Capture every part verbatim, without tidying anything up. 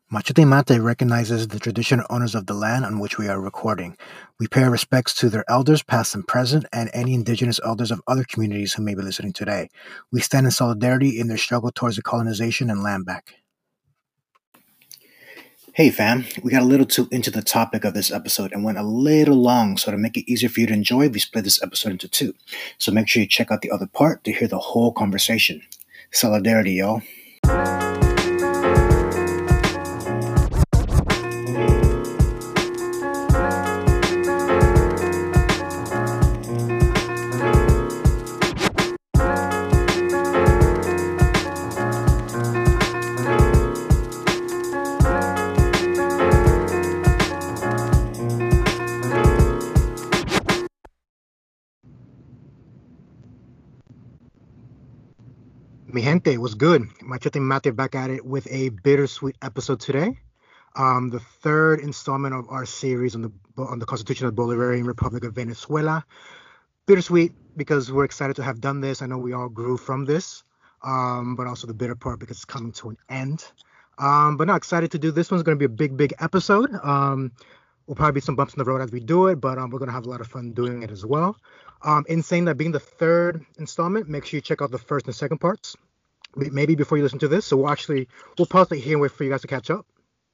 Machete Mate recognizes the traditional owners of the land on which we are recording. We pay our respects to their elders, past and present, and any indigenous elders of other communities who may be listening today. We stand in solidarity in their struggle towards the colonization and land back. Hey fam, we got a little too into the topic of this episode and went a little long, so to make it easier for you to enjoy, we split this episode into two. So make sure you check out the other part to hear the whole conversation. Solidarity, y'all. Mi gente, what's good? Machete Mate back at it with a bittersweet episode today. Um, the third installment of our series on the on the Constitution of the Bolivarian Republic of Venezuela. Bittersweet because we're excited to have done this. I know we all grew from this, um, but also the bitter part because it's coming to an end. Um, but not excited to do this one's going to be a big, big episode. Um, Will probably be some bumps in the road as we do it, but um, we're going to have a lot of fun doing it as well. Um, in saying that being the third installment, make sure you check out the first and second parts, maybe before you listen to this. So we'll actually, we'll pause it here and wait for you guys to catch up.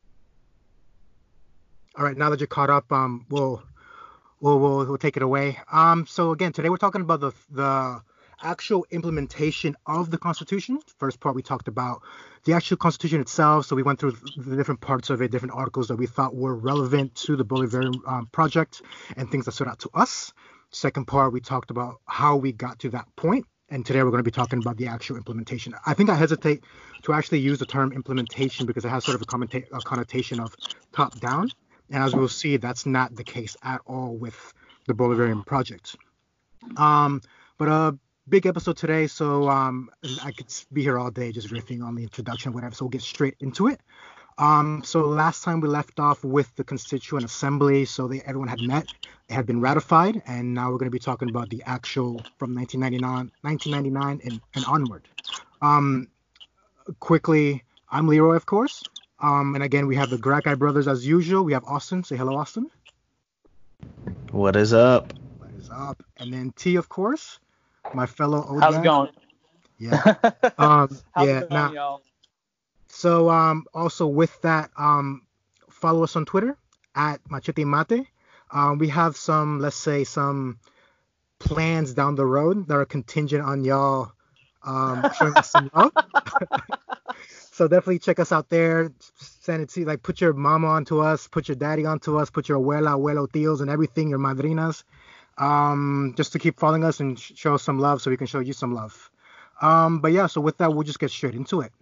All right, now that you're caught up, um, we'll, we'll, we'll, we'll take it away. Um, so again, today we're talking about the, the actual implementation of the Constitution. First part, we talked about the actual Constitution itself. So we went through the different parts of it, different articles that we thought were relevant to the Bolivarian um, project and things that stood out to us. Second part, we talked about how we got to that point. And today we're going to be talking about the actual implementation. I think I hesitate to actually use the term implementation because it has sort of a, commenta- a connotation of top down. And as we'll see, that's not the case at all with the Bolivarian project. Um, but a big episode today, so um, I could be here all day just riffing on the introduction, whatever. So we'll get straight into it. Um, so last time we left off with the Constituent Assembly, so they, everyone had met, it had been ratified, and now we're going to be talking about the actual from nineteen ninety-nine, nineteen ninety-nine and, and onward. Um, quickly, I'm Leroy, of course. Um, and again, we have the Grackeye brothers as usual. We have Austin. Say hello, Austin. What is up? What is up? And then T, of course, my fellow old How's guy. it going? Yeah. Um, How's yeah. it going, Now, y'all? So um, also with that, um, follow us on Twitter at Machete Mate. Um, we have some, let's say, some plans down the road that are contingent on y'all um, showing us some love. So definitely check us out there. Send it to like put your mama onto us, put your daddy onto us, put your abuela, abuelo, tios, and everything, your madrinas, um, just to keep following us and sh- show us some love, so we can show you some love. Um, but yeah, so with that, we'll just get straight into it.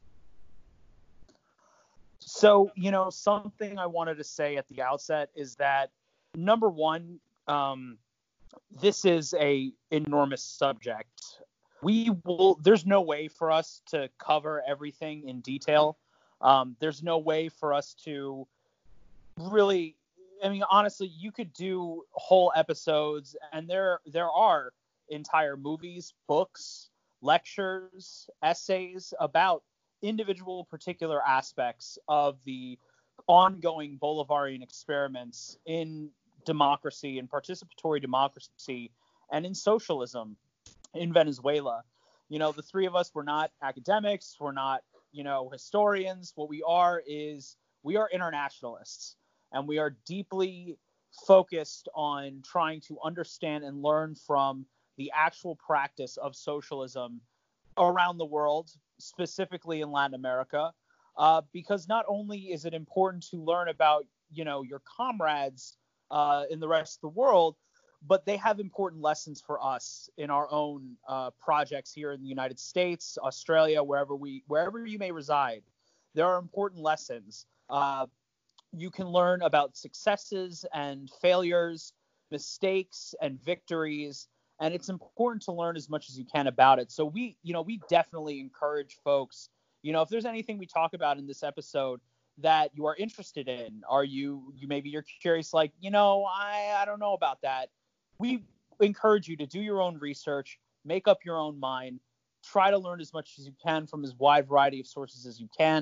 So, you know, something I wanted to say at the outset is that, number one, um, this is a enormous subject. We will, there's no way for us to cover everything in detail. Um, there's no way for us to really, I mean, honestly, you could do whole episodes, and there, there are entire movies, books, lectures, essays about individual particular aspects of the ongoing Bolivarian experiments in democracy and participatory democracy and in socialism in Venezuela. You know, the three of us, we're not academics, we're not, you know, historians. What we are is we are internationalists, and we are deeply focused on trying to understand and learn from the actual practice of socialism around the world, specifically in Latin America, uh, because not only is it important to learn about, you know, your comrades uh, in the rest of the world, but they have important lessons for us in our own uh, projects here in the United States, Australia, wherever we, wherever you may reside. There are important lessons. Uh, you can learn about successes and failures, mistakes and victories, and it's important to learn as much as you can about it. So we, you know, we definitely encourage folks, you know, if there's anything we talk about in this episode that you are interested in, are you, you maybe you're curious, like, you know, I, I don't know about that. We encourage you to do your own research, make up your own mind, try to learn as much as you can from as wide variety of sources as you can.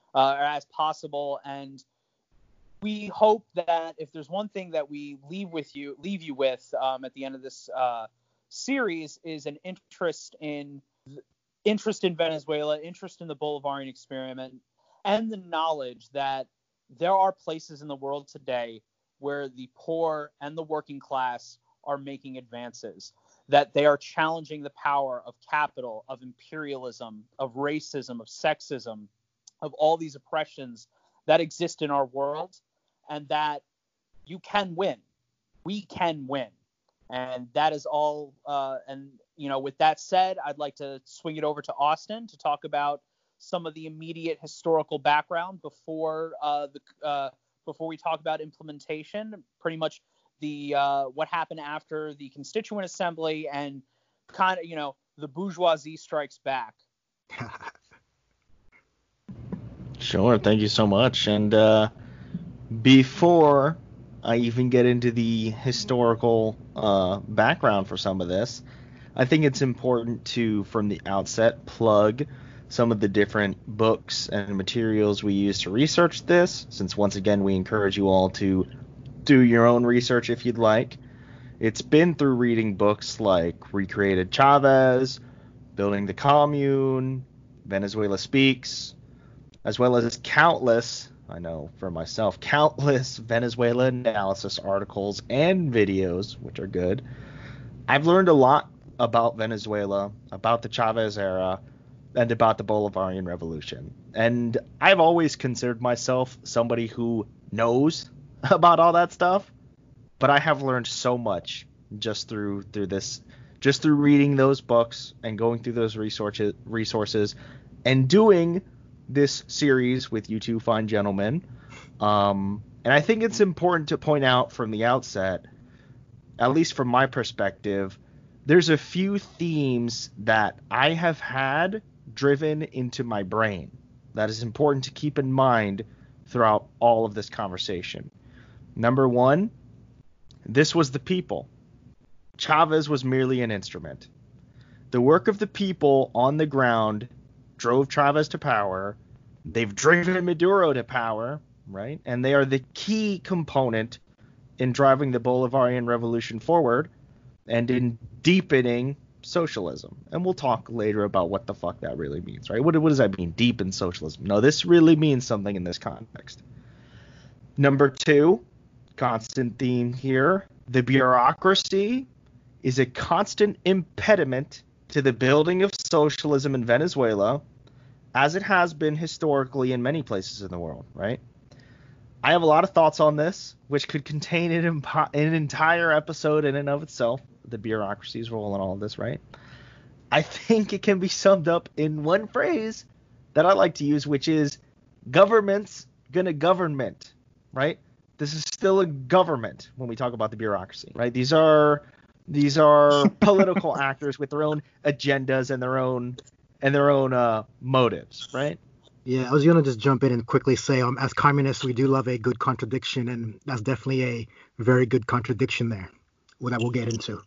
uh, as possible. And we hope that if there's one thing that we leave with you, leave you with um, at the end of this uh, series, is an interest in interest in Venezuela, interest in the Bolivarian experiment, and the knowledge that there are places in the world today where the poor and the working class are making advances, that they are challenging the power of capital, of imperialism, of racism, of sexism, of all these oppressions that exist in our world, and that you can win. We can win. And that is all. Uh, and, you know, with that said, I'd like to swing it over to Austin to talk about some of the immediate historical background before uh, the uh, before we talk about implementation. Pretty much the uh, what happened after the Constituent Assembly and kind of, you know, the bourgeoisie strikes back. Sure. Thank you so much. And uh, before I even get into the historical uh, background for some of this, I think it's important to, from the outset, plug some of the different books and materials we use to research this, since once again we encourage you all to do your own research if you'd like. It's been through reading books like Recreated Chavez, Building the Commune, Venezuela Speaks, as well as countless, I know for myself, countless Venezuela analysis articles and videos, which are good. I've learned a lot about Venezuela, about the Chavez era, and about the Bolivarian Revolution. And I've always considered myself somebody who knows about all that stuff, but I have learned so much just through through this, just through reading those books and going through those resources, resources, and doing this series with you two fine gentlemen. Um, and I think it's important to point out from the outset, at least from my perspective, there's a few themes that I have had driven into my brain that is important to keep in mind throughout all of this conversation. Number one, this was the people. Chavez was merely an instrument. The work of the people on the ground drove Chavez to power. They've driven Maduro to power, right? And they are the key component in driving the Bolivarian Revolution forward and in deepening socialism. And we'll talk later about what the fuck that really means, right? What, what does that mean, deepen socialism? No, this really means something in this context. Number two, constant theme here, the bureaucracy is a constant impediment to the building of socialism in Venezuela, as it has been historically in many places in the world, right? I have a lot of thoughts on this, which could contain an, impo- an entire episode in and of itself, the bureaucracy's role in all of this, right? I think it can be summed up in one phrase that I like to use, which is government's gonna government, right? This is still a government when we talk about the bureaucracy, right? These are these are political actors with their own agendas and their own and their own uh, motives, right? Yeah, I was gonna just jump in and quickly say, um, as communists, we do love a good contradiction, and that's definitely a very good contradiction there, that we'll get into.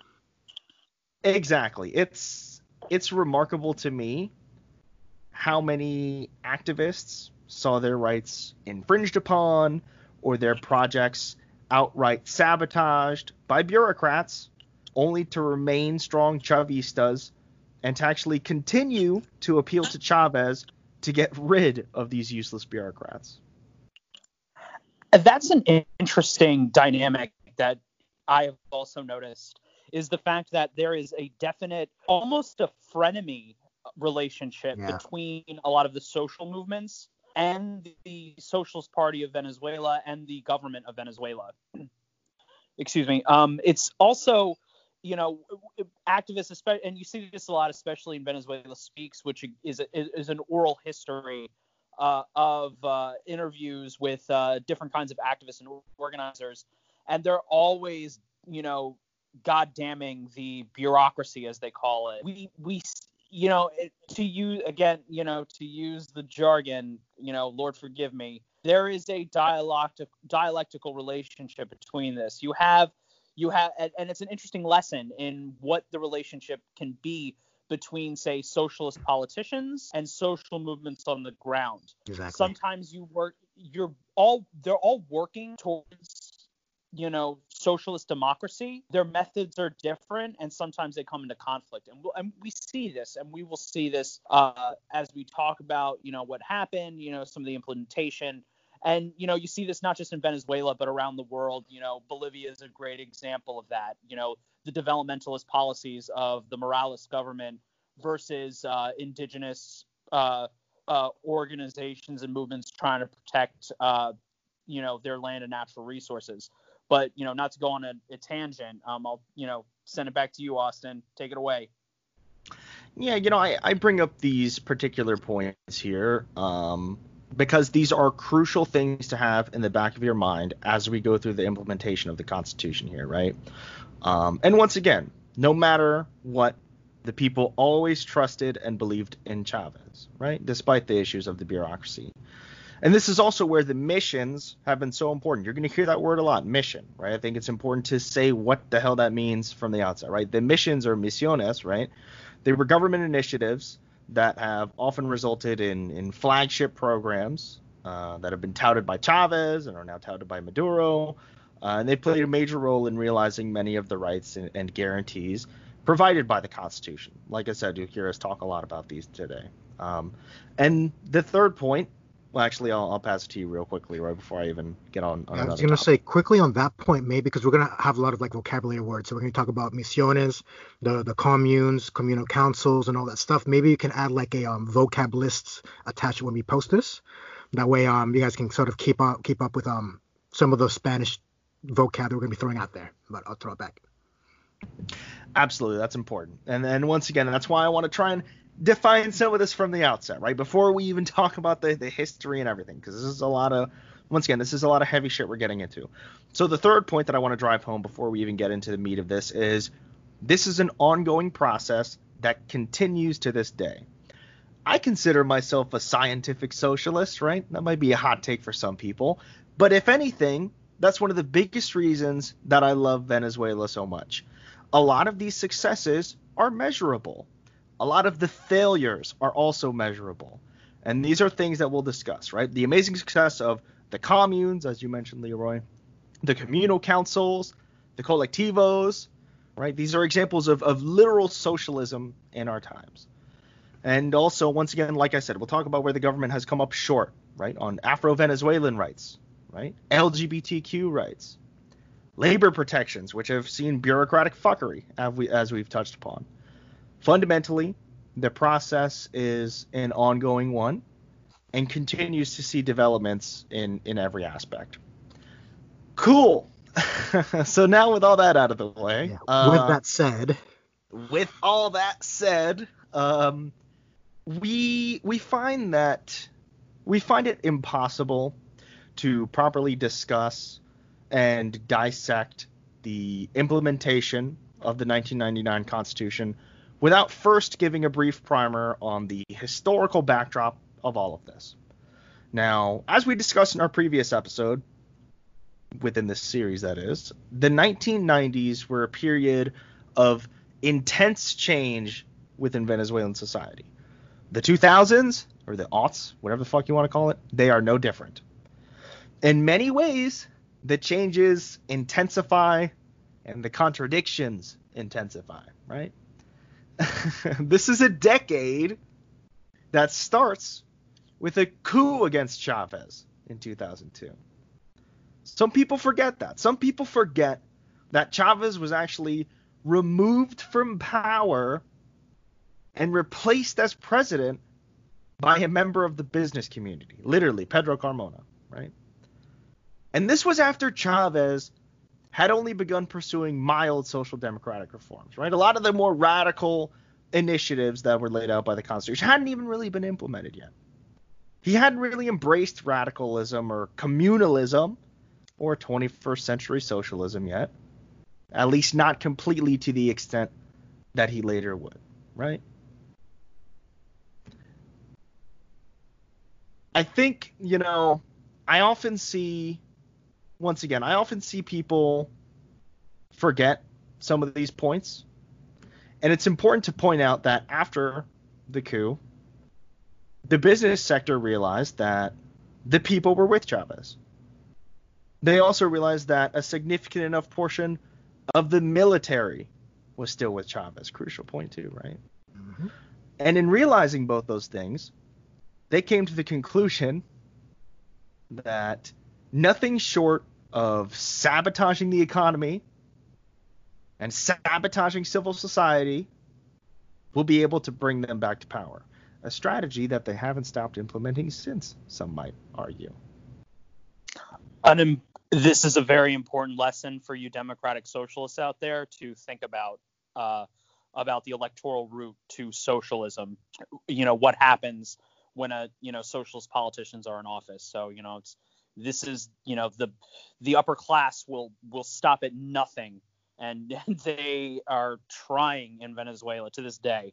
Exactly. It's it's remarkable to me how many activists saw their rights infringed upon or their projects outright sabotaged by bureaucrats, only to remain strong Chavistas and to actually continue to appeal to Chavez to get rid of these useless bureaucrats. That's an interesting dynamic that I have also noticed, is the fact that there is a definite, almost a frenemy relationship yeah. between a lot of the social movements and the Socialist Party of Venezuela and the government of Venezuela. Excuse me. Um, it's also, you know, activists, and you see this a lot, especially in Venezuela Speaks, which is a, is an oral history uh, of uh, interviews with uh, different kinds of activists and organizers, and they're always, you know, goddamning the bureaucracy, as they call it. We we you know, it, to use again, you know, to use the jargon, you know, Lord forgive me, there is a dialectic dialectical relationship between this. You have you have and, and it's an interesting lesson in what the relationship can be between, say, socialist politicians and social movements on the ground. Exactly. Sometimes you work, you're all, they're all working towards, you know, socialist democracy. Their methods are different, and sometimes they come into conflict. And, we'll, and we see this, and we will see this uh, as we talk about, you know, what happened, you know, some of the implementation. And, you know, you see this not just in Venezuela, but around the world. You know, Bolivia is a great example of that. You know, the developmentalist policies of the Morales government versus uh, indigenous uh, uh, organizations and movements trying to protect, uh, you know, their land and natural resources. But, you know, not to go on a, a tangent, um, I'll, you know, send it back to you, Austin. Take it away. Yeah, you know, I, I bring up these particular points here um, because these are crucial things to have in the back of your mind as we go through the implementation of the Constitution here, right? Um, and once again, no matter what, the people always trusted and believed in Chavez, right? Despite the issues of the bureaucracy. And this is also where the missions have been so important. You're going to hear that word a lot, mission, right? I think it's important to say what the hell that means from the outset, right? The missions or misiones, right? They were government initiatives that have often resulted in, in flagship programs uh, that have been touted by Chavez and are now touted by Maduro. Uh, and they played a major role in realizing many of the rights and, and guarantees provided by the Constitution. Like I said, you'll hear us talk a lot about these today. Um, and the third point, well, actually, I'll, I'll pass it to you real quickly right before I even get on, on Yeah, I was another going to topic. say quickly on that point, maybe, because we're going to have a lot of like vocabulary words. So we're going to talk about misiones, the the communes, communal councils, and all that stuff. Maybe you can add like a um, vocab list attached when we post this. That way, um, you guys can sort of keep up keep up with um some of the Spanish vocab that we're going to be throwing out there. But I'll throw it back. Absolutely, that's important. And then once again, that's why I want to try and define some of this from the outset, right? Before we even talk about the, the history and everything, because this is a lot of, once again, this is a lot of heavy shit we're getting into. So the third point that I want to drive home before we even get into the meat of this is this is an ongoing process that continues to this day. I consider myself a scientific socialist, right? That might be a hot take for some people. But if anything, that's one of the biggest reasons that I love Venezuela so much. A lot of these successes are measurable. A lot of the failures are also measurable. And these are things that we'll discuss, right? The amazing success of the communes, as you mentioned, Leroy, the communal councils, the colectivos, right? These are examples of, of literal socialism in our times. And also, once again, like I said, we'll talk about where the government has come up short, right? On Afro-Venezuelan rights, right? L G B T Q rights, labor protections, which have seen bureaucratic fuckery, as, we, as we've touched upon. Fundamentally, the process is an ongoing one and continues to see developments in, in every aspect. Cool. So now with all that out of the way. Yeah. Uh, With that said. With all that said, um, we we find that we find it impossible to properly discuss and dissect the implementation of the nineteen ninety-nine Constitution without first giving a brief primer on the historical backdrop of all of this. Now, as we discussed in our previous episode, within this series that is, the nineteen nineties were a period of intense change within Venezuelan society. The two thousands, or the aughts, whatever the fuck you want to call it, they are no different. In many ways, the changes intensify and the contradictions intensify, right? This is a decade that starts with a coup against Chavez in two thousand two. Some people forget that. Some people forget that Chavez was actually removed from power and replaced as president by a member of the business community, literally Pedro Carmona, right? And this was after Chavez had only begun pursuing mild social democratic reforms, right? A lot of the more radical initiatives that were laid out by the Constitution hadn't even really been implemented yet. He hadn't really embraced radicalism or communalism or twenty-first century socialism yet, at least not completely to the extent that he later would, right? I think, you know, I often see, once again, I often see people forget some of these points. And it's important to point out that after the coup, the business sector realized that the people were with Chavez. They also realized that a significant enough portion of the military was still with Chavez. Crucial point too, right? Mm-hmm. And in realizing both those things, they came to the conclusion that nothing short of sabotaging the economy and sabotaging civil society will be able to bring them back to power. A strategy that they haven't stopped implementing since, some might argue. An, this is a very important lesson for you democratic socialists out there to think about uh, about the electoral route to socialism. You know, what happens when a you know socialist politicians are in office. So, you know, it's this is, you know, the the upper class will will stop at nothing. And they are trying in Venezuela to this day.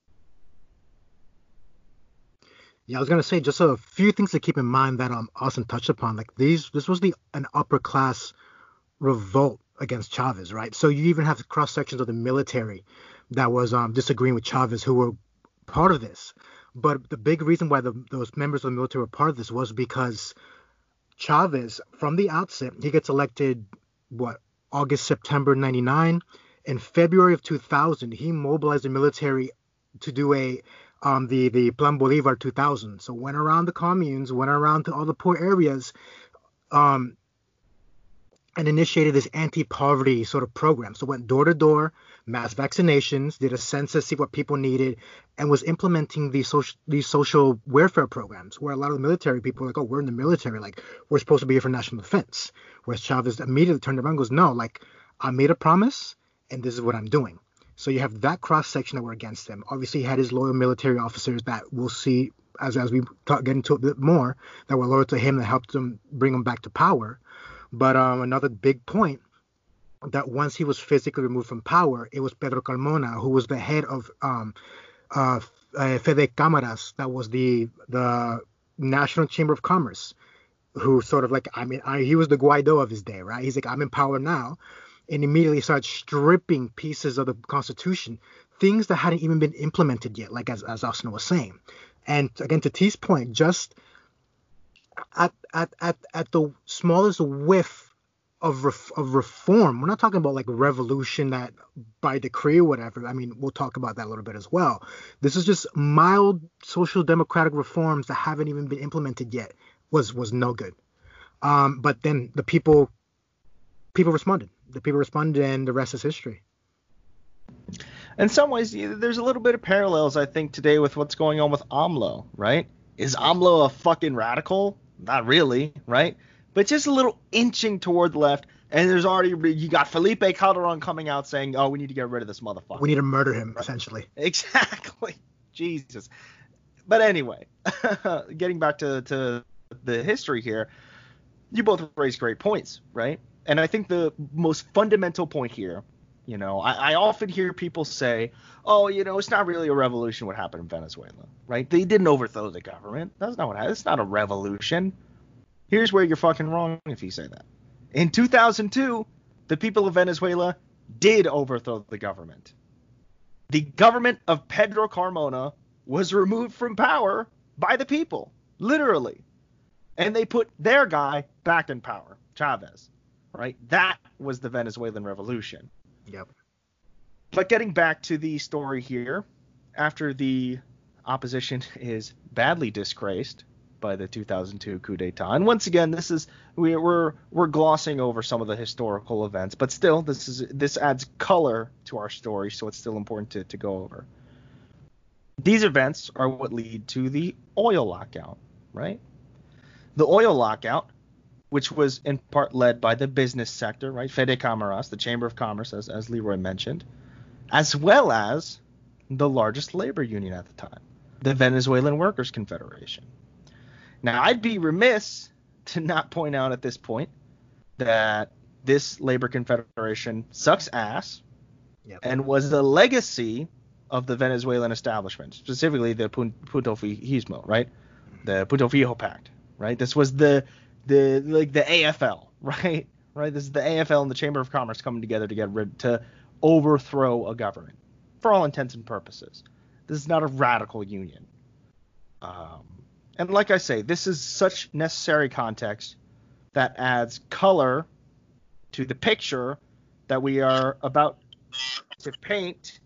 Yeah, I was gonna say just a few things to keep in mind that um Austin touched upon. Like these, this was the an upper class revolt against Chavez, right? So you even have cross sections of the military that was um disagreeing with Chavez who were part of this. But the big reason why the, those members of the military were part of this was because Chavez, from the outset, he gets elected what August, September ninety-nine. In February of two thousand, he mobilized the military to do a um, the the Plan Bolivar two thousand. So went around the communes, went around to all the poor areas, um, and initiated this anti-poverty sort of program. So went door to door, mass vaccinations, did a census, see what people needed, and was implementing these social these social welfare programs. Where a lot of the military people were like, oh, we're in the military, like we're supposed to be here for national defense. Whereas Chavez immediately turned around and goes, no, like I made a promise, and this is what I'm doing. So you have that cross section that were against him. Obviously, he had his loyal military officers that we'll see as as we talk, get into it a bit more that were loyal to him that helped him bring him back to power. But um, another big point that once he was physically removed from power, it was Pedro Carmona, who was the head of um, uh, uh, Fede Cámaras, that was the the National Chamber of Commerce, who sort of like, I mean, I, he was the Guaido of his day, right? He's like, I'm in power now. And immediately started stripping pieces of the Constitution, things that hadn't even been implemented yet, like as, as Austin was saying. And again, to T's point, just at at at, at the smallest whiff of ref, of reform, we're not talking about like revolution that by decree or whatever. I mean, we'll talk about that a little bit as well. This is just mild social democratic reforms that haven't even been implemented yet. Was was no good. Um, but then the people people responded. The people responded, and the rest is history. In some ways, there's a little bit of parallels, I think, today with what's going on with AMLO, right? Is AMLO a fucking radical? Not really, right? But just a little inching toward the left, and there's already, you got Felipe Calderon coming out saying, oh, we need to get rid of this motherfucker. We need to murder him, essentially. Exactly. Jesus. But anyway, getting back to, to the history here, you both raised great points, right? And I think the most fundamental point here, you know, I, I often hear people say, oh, you know, it's not really a revolution what happened in Venezuela, right? They didn't overthrow the government. That's not what happened. It's not a revolution. Here's where you're fucking wrong if you say that. In two thousand two, the people of Venezuela did overthrow the government. The government of Pedro Carmona was removed from power by the people, literally. And they put their guy back in power, Chavez. Right? That was the Venezuelan Revolution. Yep. But getting back to the story here, after the opposition is badly disgraced by the two thousand two coup d'etat, and once again, this is we, we're we're glossing over some of the historical events, but still, this is this adds color to our story, so it's still important to, to go over. These events are what lead to the oil lockout, right? The oil lockout, which was in part led by the business sector, right? Fede Cámaras, the Chamber of Commerce, as, as Leroy mentioned, as well as the largest labor union at the time, the Venezuelan Workers' Confederation. Now, I'd be remiss to not point out at this point that this labor confederation sucks ass yep. and was the legacy of the Venezuelan establishment, specifically the Punto Fijismo, right? The Punto Fijo Pact, right? This was the The like the A F L, right? Right. This is the A F L and the Chamber of Commerce coming together to get rid to overthrow a government. for all intents and purposes. This is not a radical union. Um, and like I say, this is such necessary context that adds color to the picture that we are about to paint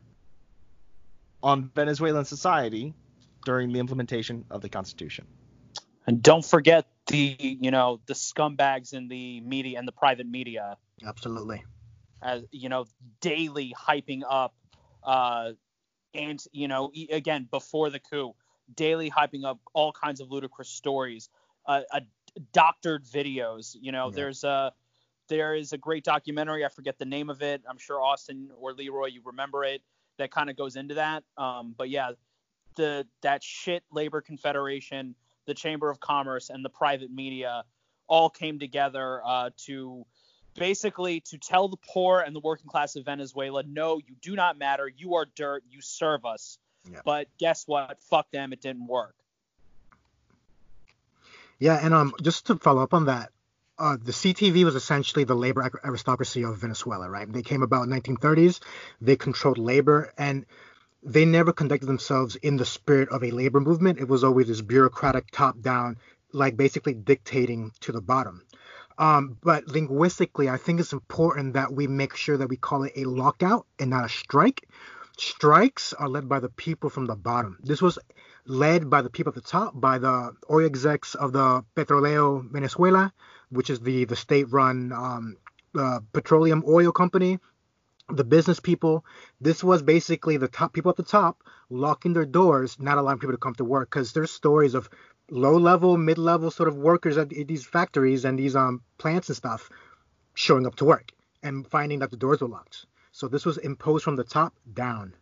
on Venezuelan society during the implementation of the Constitution. And don't forget the, you know, the scumbags in the media and the private media. Absolutely. As, you know, daily hyping up, uh, and, you know, again, before the coup, daily hyping up all kinds of ludicrous stories, uh, uh, doctored videos. You know, yeah. there's a, there is a great documentary. I forget the name of it. I'm sure Austin or Leroy, you remember it, that kind of goes into that. Um, but yeah, the, that shit Labor Confederation, the Chamber of Commerce, and the private media all came together uh, to basically to tell the poor and the working class of Venezuela, no, you do not matter. You are dirt. You serve us. Yeah. But guess what? Fuck them. It didn't work. Yeah, and um, just to follow up on that, uh, the C T V was essentially the labor aristocracy of Venezuela, right? They came about in the nineteen thirties. They controlled labor, and they never conducted themselves in the spirit of a labor movement. It was always this bureaucratic top-down, like basically dictating to the bottom. Um, but linguistically, I think it's important that we make sure that we call it a lockout and not a strike. Strikes are led by the people from the bottom. This was led by the people at the top, by the oil execs of the Petroleo Venezuela, which is the, the state-run um, uh, petroleum oil company. The business people. This was basically the top people at the top locking their doors, not allowing people to come to work, because there's stories of low-level, mid-level sort of workers at these factories and these um plants and stuff showing up to work and finding that the doors were locked. So this was imposed from the top down.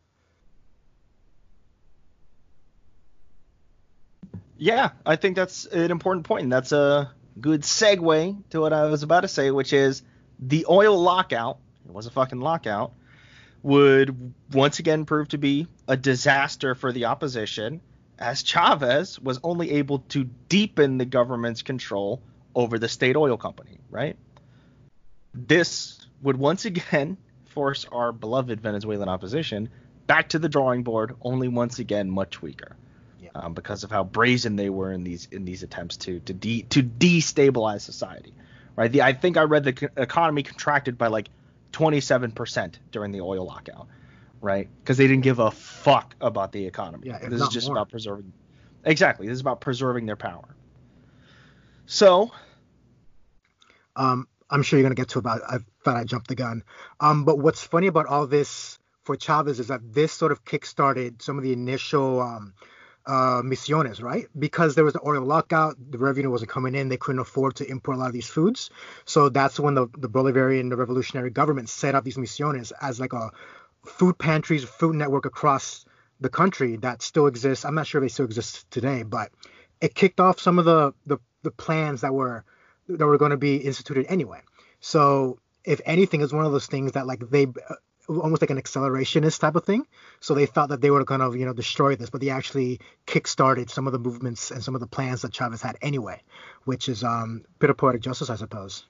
Yeah, I think that's an important point, and that's a good segue to what I was about to say, which is the oil lockout. It was a fucking lockout, would once again prove to be a disaster for the opposition, as Chavez was only able to deepen the government's control over the state oil company, right? This would once again force our beloved Venezuelan opposition back to the drawing board, only once again much weaker, yeah. um, because of how brazen they were in these in these attempts to to de- to destabilize society, right? The I think I read the co- economy contracted by like twenty-seven percent during the oil lockout, right? Because they didn't give a fuck about the economy. Yeah, this is just more. about preserving. Exactly. This is about preserving their power. So, um, I'm sure you're gonna get to about. I thought I jumped the gun. Um, but what's funny about all this for Chavez is that this sort of kickstarted some of the initial um, uh, misiones, right? Because there was the oil lockout, the revenue wasn't coming in, they couldn't afford to import a lot of these foods. So that's when the, the Bolivarian, the revolutionary government set up these misiones as like a food pantries, food network across the country that still exists. I'm not sure if they still exist today, but it kicked off some of the, the, the plans that were that were going to be instituted anyway. So if anything, it's one of those things that like they uh, almost like an accelerationist type of thing. So they thought that they were going to, you know, destroy this, but they actually kickstarted some of the movements and some of the plans that Chavez had anyway, which is um, a bit of poetic justice, I suppose.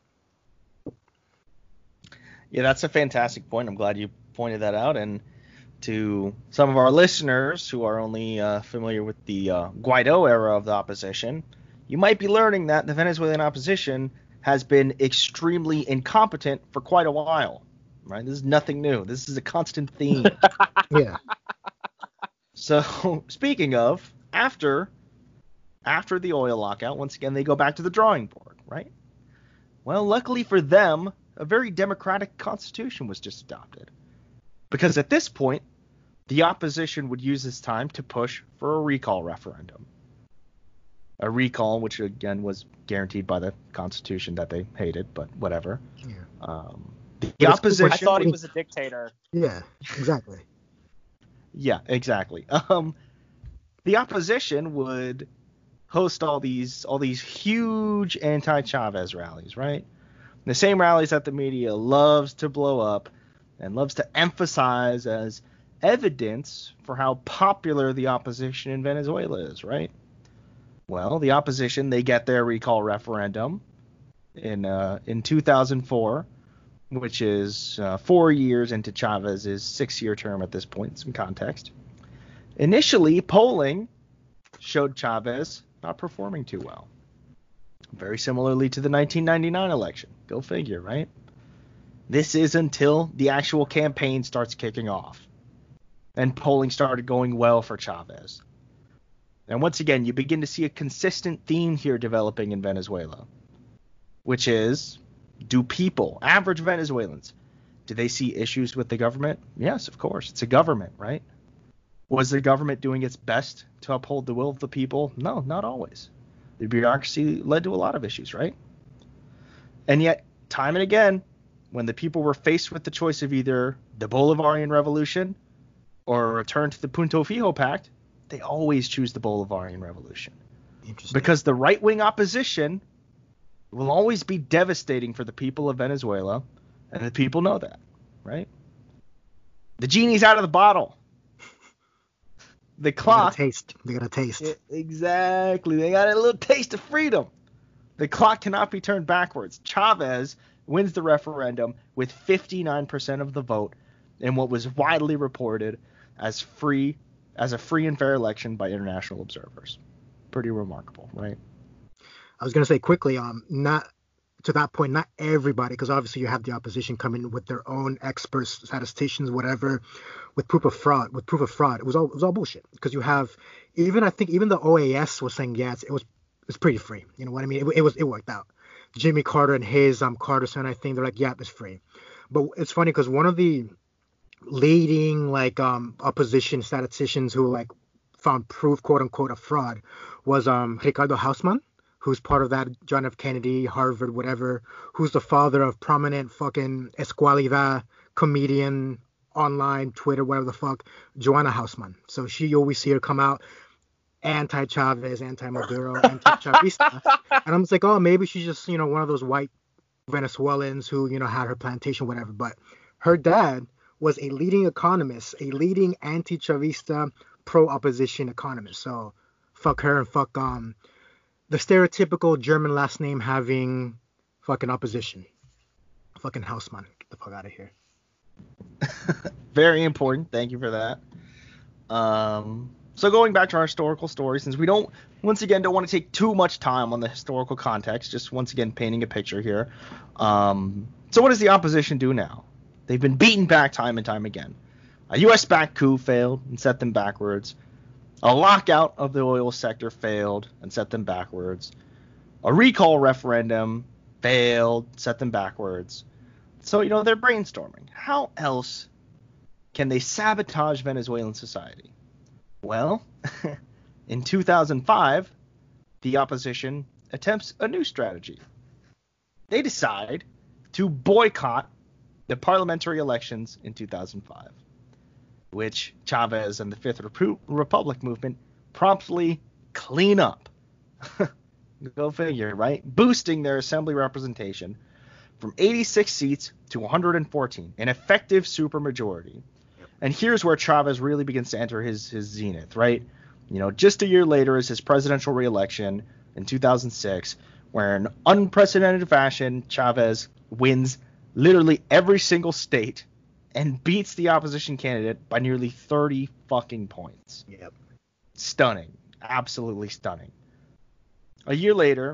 Yeah, that's a fantastic point. I'm glad you pointed that out. And to some of our listeners who are only uh, familiar with the uh, Guaido era of the opposition, you might be learning that the Venezuelan opposition has been extremely incompetent for quite a while. Right? This is nothing new. This is a constant theme. Yeah. So, speaking of, after after the oil lockout, once again, they go back to the drawing board, right? Well, luckily for them, a very democratic constitution was just adopted. Because at this point, the opposition would use this time to push for a recall referendum. A recall, which again was guaranteed by the Constitution that they hated, but whatever. Yeah. Um, the opposition. I thought he was a dictator. Yeah, exactly. Yeah, exactly. Um, the opposition would host all these all these huge anti-Chavez rallies, right? The same rallies that the media loves to blow up and loves to emphasize as evidence for how popular the opposition in Venezuela is, right? Well, the opposition, they get their recall referendum in uh, in two thousand four, which is uh, four years into Chavez's six-year term at this point, some context. Initially, polling showed Chavez not performing too well. Very similarly to the nineteen ninety-nine election. Go figure, right? This is until the actual campaign starts kicking off and polling started going well for Chavez. And once again, you begin to see a consistent theme here developing in Venezuela, which is, do people, average Venezuelans, do they see issues with the government? Yes, of course. It's a government, right? Was the government doing its best to uphold the will of the people? No, not always. The bureaucracy led to a lot of issues, right? And yet, time and again, when the people were faced with the choice of either the Bolivarian Revolution or a return to the Punto Fijo Pact, they always choose the Bolivarian Revolution. Interesting. Because the right-wing opposition will always be devastating for the people of Venezuela, and the people know that, right? The genie's out of the bottle. The clock. They got a taste. They got a taste. It, exactly. They got a little taste of freedom. The clock cannot be turned backwards. Chavez wins the referendum with fifty-nine percent of the vote in what was widely reported as free as a free and fair election by international observers. Pretty remarkable, right? I was going to say quickly, um, not to that point, not everybody, because obviously you have the opposition coming with their own experts, statisticians, whatever, with proof of fraud. With proof of fraud, it was all it was all bullshit. Because you have, even I think even the O A S was saying, yeah, it's, it was it's pretty free. You know what I mean? It, it was it worked out. Jimmy Carter and his um Carter Center, I think they're like, yeah, it's free. But it's funny because one of the leading like um opposition statisticians who like found proof, quote unquote, of fraud was um Ricardo Hausmann, who's part of that John F. Kennedy, Harvard, whatever, who's the father of prominent fucking Escualidad comedian, online, Twitter, whatever the fuck, Joanna Hausmann. So she, you always see her come out anti-Chavez, anti-Maduro, anti-Chavista. And I'm just like, oh, maybe she's just, you know, one of those white Venezuelans who, you know, had her plantation, whatever. But her dad was a leading economist, a leading anti-Chavista, pro-opposition economist. So fuck her and fuck um the stereotypical German last name having fucking opposition. Fucking Hausmann. Get the fuck out of here. Very important. Thank you for that. Um, so going back to our historical story, since we don't, once again, don't want to take too much time on the historical context, just once again painting a picture here. Um, so what does the opposition do now? They've been beaten back time and time again. A U S-backed coup failed and set them backwards. A lockout of the oil sector failed and set them backwards. A recall referendum failed, set them backwards. So, you know, they're brainstorming. How else can they sabotage Venezuelan society? Well, in two thousand five, the opposition attempts a new strategy. They decide to boycott the parliamentary elections in two thousand five, which Chavez and the Fifth Repu- Republic movement promptly clean up. Go figure, right? Boosting their assembly representation from eighty-six seats to one hundred fourteen, an effective supermajority. Yep. And here's where Chavez really begins to enter his, his zenith, right? You know, just a year later is his presidential reelection in two thousand six, where in unprecedented fashion, Chavez wins literally every single state and beats the opposition candidate by nearly thirty fucking points. Yep. Stunning. Absolutely stunning. A year later,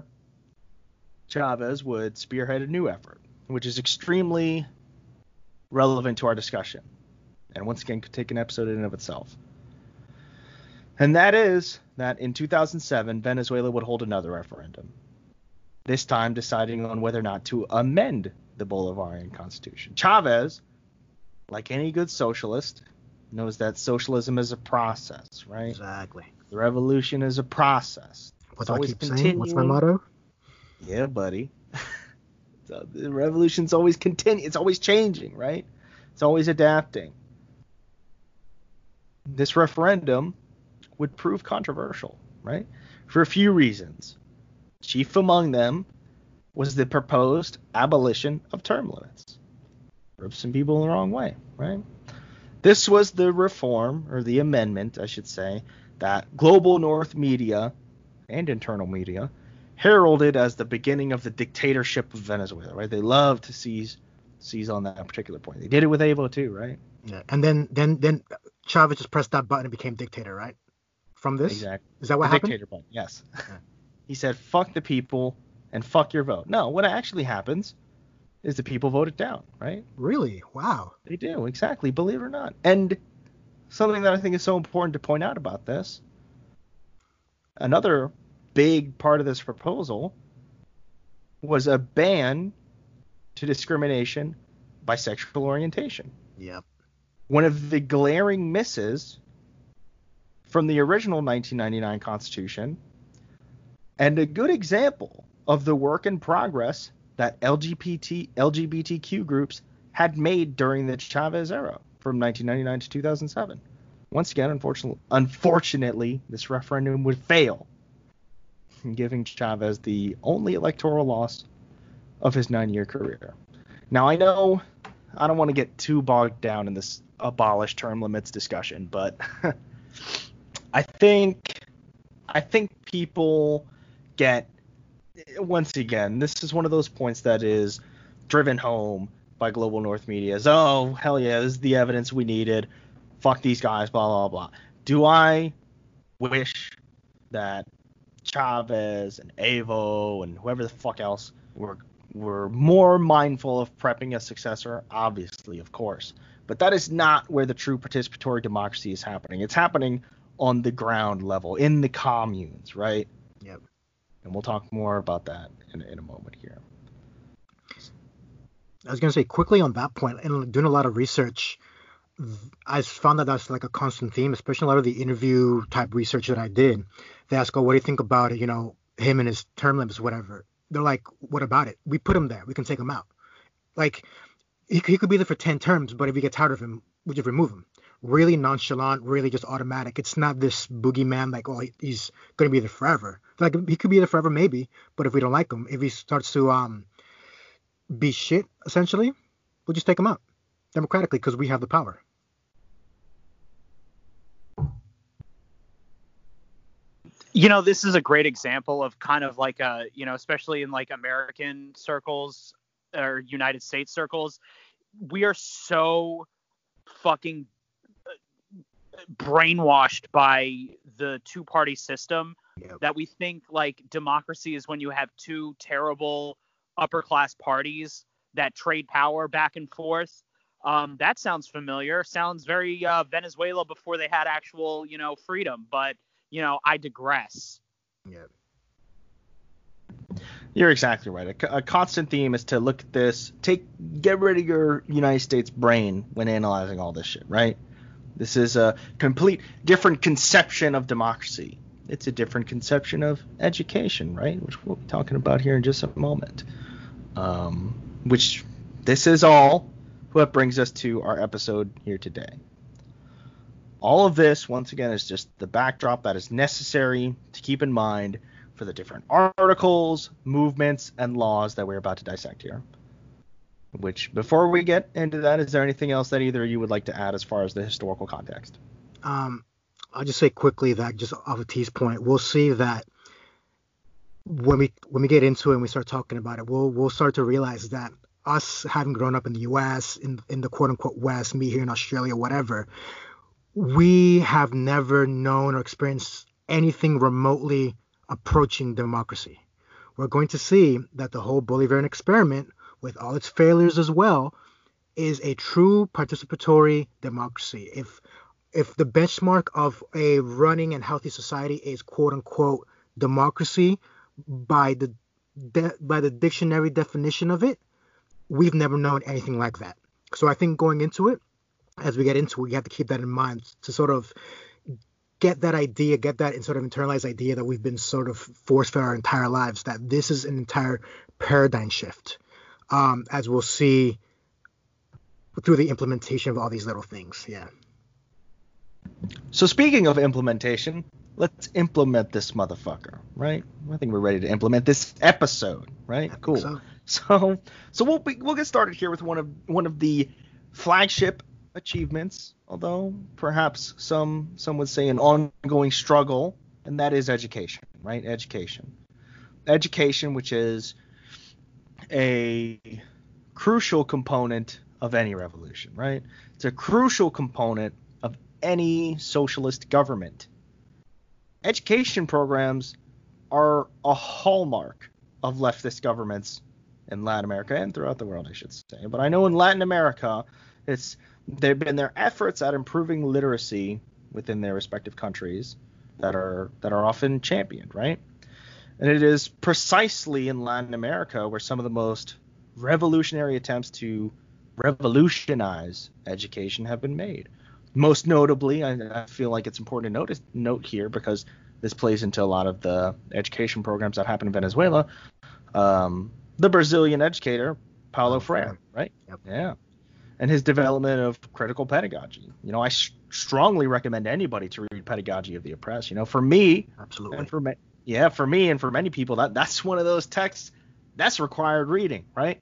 Chavez would spearhead a new effort, which is extremely relevant to our discussion. And once again, could take an episode in and of itself. And that is that in two thousand seven, Venezuela would hold another referendum. This time deciding on whether or not to amend the Bolivarian Constitution. Chavez, like any good socialist, knows that socialism is a process, right? Exactly. The revolution is a process. What do I keep saying? What's my motto? Yeah, buddy. So the revolution's always continu- It's always changing, right? It's always adapting. This referendum would prove controversial, right? For a few reasons. Chief among them was the proposed abolition of term limits. Rubbed some people the wrong way, right? This was the reform, or the amendment, I should say, that global North media and internal media heralded as the beginning of the dictatorship of Venezuela, right? They love to seize seize on that particular point. They did it with Evo too, right? Yeah. And then then then Chavez just pressed that button and became dictator, right? From this? Exactly. Is that what the happened? Dictator button, yes. Yeah. He said, fuck the people and fuck your vote. No, what actually happens is the people vote it down, right? Really? Wow. They do, exactly, believe it or not. And something that I think is so important to point out about this, another big part of this proposal was a ban to discrimination by sexual orientation. Yep. One of the glaring misses from the original nineteen ninety-nine Constitution, and a good example of the work in progress that L G B T L G B T Q groups had made during the Chavez era from nineteen ninety-nine to two thousand seven. Once again, unfortunately, unfortunately, this referendum would fail, giving Chavez the only electoral loss of his nine-year career. Now, I know I don't want to get too bogged down in this abolish term limits discussion, but I think I think people get, once again, this is one of those points that is driven home by global North media. Is, oh, hell yeah, this is the evidence we needed. Fuck these guys, blah, blah, blah. Do I wish that Chavez and Evo and whoever the fuck else were were more mindful of prepping a successor? Obviously, of course. But that is not where the true participatory democracy is happening. It's happening on the ground level, in the communes, right? Yep. And we'll talk more about that in, in a moment here. I was going to say quickly on that point, and doing a lot of research, I found that that's like a constant theme, especially a lot of the interview type research that I did. They ask, oh, what do you think about it? You know, him and his term limits, whatever. They're like, what about it? We put him there. We can take him out. Like, he, he could be there for ten terms, but if we get tired of him, we just remove him. Really nonchalant, really just automatic. It's not this boogeyman like, oh, he's going to be there forever. Like, he could be there forever, maybe, but if we don't like him, if he starts to um be shit, essentially, we'll just take him out democratically because we have the power. You know, this is a great example of kind of like a, you know, especially in like American circles or United States circles, we are so fucking brainwashed by the two-party system Yep. that we think like democracy is when you have two terrible upper-class parties that trade power back and forth. Um, that sounds familiar. Sounds very uh, Venezuela before they had actual, you know, freedom. But you know, I digress. Yeah. You're exactly right. A, a constant theme is to look at this, take, get rid of your United States brain when analyzing all this shit, right? This is a complete different conception of democracy. It's a different conception of education, right? Which we'll be talking about here in just a moment. Um, which this is all what brings us to our episode here today. All of this, once again, is just the backdrop that is necessary to keep in mind for the different articles, movements, and laws that we're about to dissect here. Which, before we get into that, is there anything else that either of you would like to add as far as the historical context? Um, I'll just say quickly that just off of T's point, we'll see that when we when we get into it and we start talking about it, we'll we'll start to realize that us having grown up in the U S, in in the quote unquote West, me here in Australia, whatever, we have never known or experienced anything remotely approaching democracy. We're going to see that the whole Bolivarian experiment, with all its failures as well, is a true participatory democracy. If if the benchmark of a running and healthy society is quote unquote democracy by the de- by the dictionary definition of it, we've never known anything like that. So I think going into it, as we get into it, you have to keep that in mind to sort of get that idea, get that sort of internalized idea that we've been sort of force fed our entire lives, that this is an entire paradigm shift, um, as we'll see through the implementation of all these little things. Yeah. So speaking of implementation, let's implement this motherfucker, right? I think we're ready to implement this episode, right? Cool. So. so so we'll be, we'll get started here with one of one of the flagship achievements, although perhaps some some would say an ongoing struggle, and that is education, right? Education. Education, which is a crucial component of any revolution, right? It's a crucial component of any socialist government. Education programs are a hallmark of leftist governments in Latin America and throughout the world, I should say. But I know in Latin America, it's they've been their efforts at improving literacy within their respective countries that are that are often championed, right? And it is precisely in Latin America where some of the most revolutionary attempts to revolutionize education have been made. Most notably, I, I feel like it's important to notice, note here, because this plays into a lot of the education programs that happen in Venezuela. Um, the Brazilian educator, Paulo Oh, Freire, right? Yep. Yeah. And his development of critical pedagogy. You know, I sh- strongly recommend anybody to read Pedagogy of the Oppressed. You know, for me, Absolutely. and for me, yeah, for me and for many people, that that's one of those texts that's required reading, right?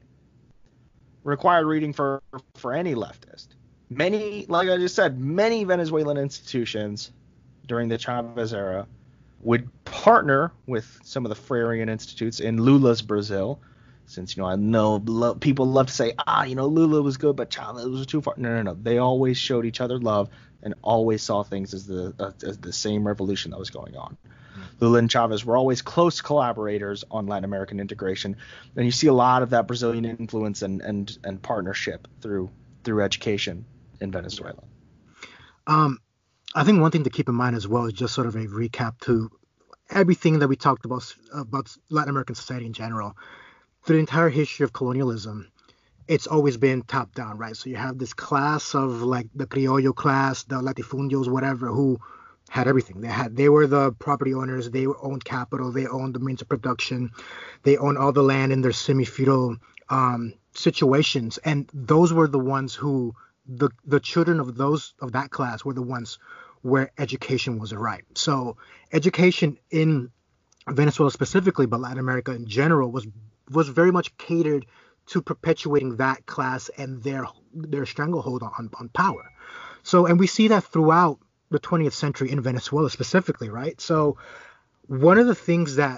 Required reading for for any leftist. Many, like I just said, many Venezuelan institutions during the Chavez era would partner with some of the Freirean institutes in Lula's Brazil, since, you know, I know lo- people love to say, ah, you know, Lula was good, but Chavez was too far. No, no, no. They always showed each other love and always saw things as the uh, as the same revolution that was going on. Mm-hmm. Lula and Chavez were always close collaborators on Latin American integration, and you see a lot of that Brazilian influence and and, and partnership through through education in Venezuela. Um, I think one thing to keep in mind as well is just sort of a recap to everything that we talked about about Latin American society in general. Through the entire history of colonialism, it's always been top down, right? So you have this class of like the criollo class, the latifundios, whatever, who had everything. They had they were the property owners. They owned capital. They owned the means of production. They owned all the land in their semi-feudal um, situations, and those were the ones who the the children of those of that class were the ones where education was a right. So education in Venezuela specifically, but Latin America in general, was was very much catered to perpetuating that class and their their stranglehold on, on power. So, and we see that throughout the twentieth century in Venezuela specifically, right? So one of the things that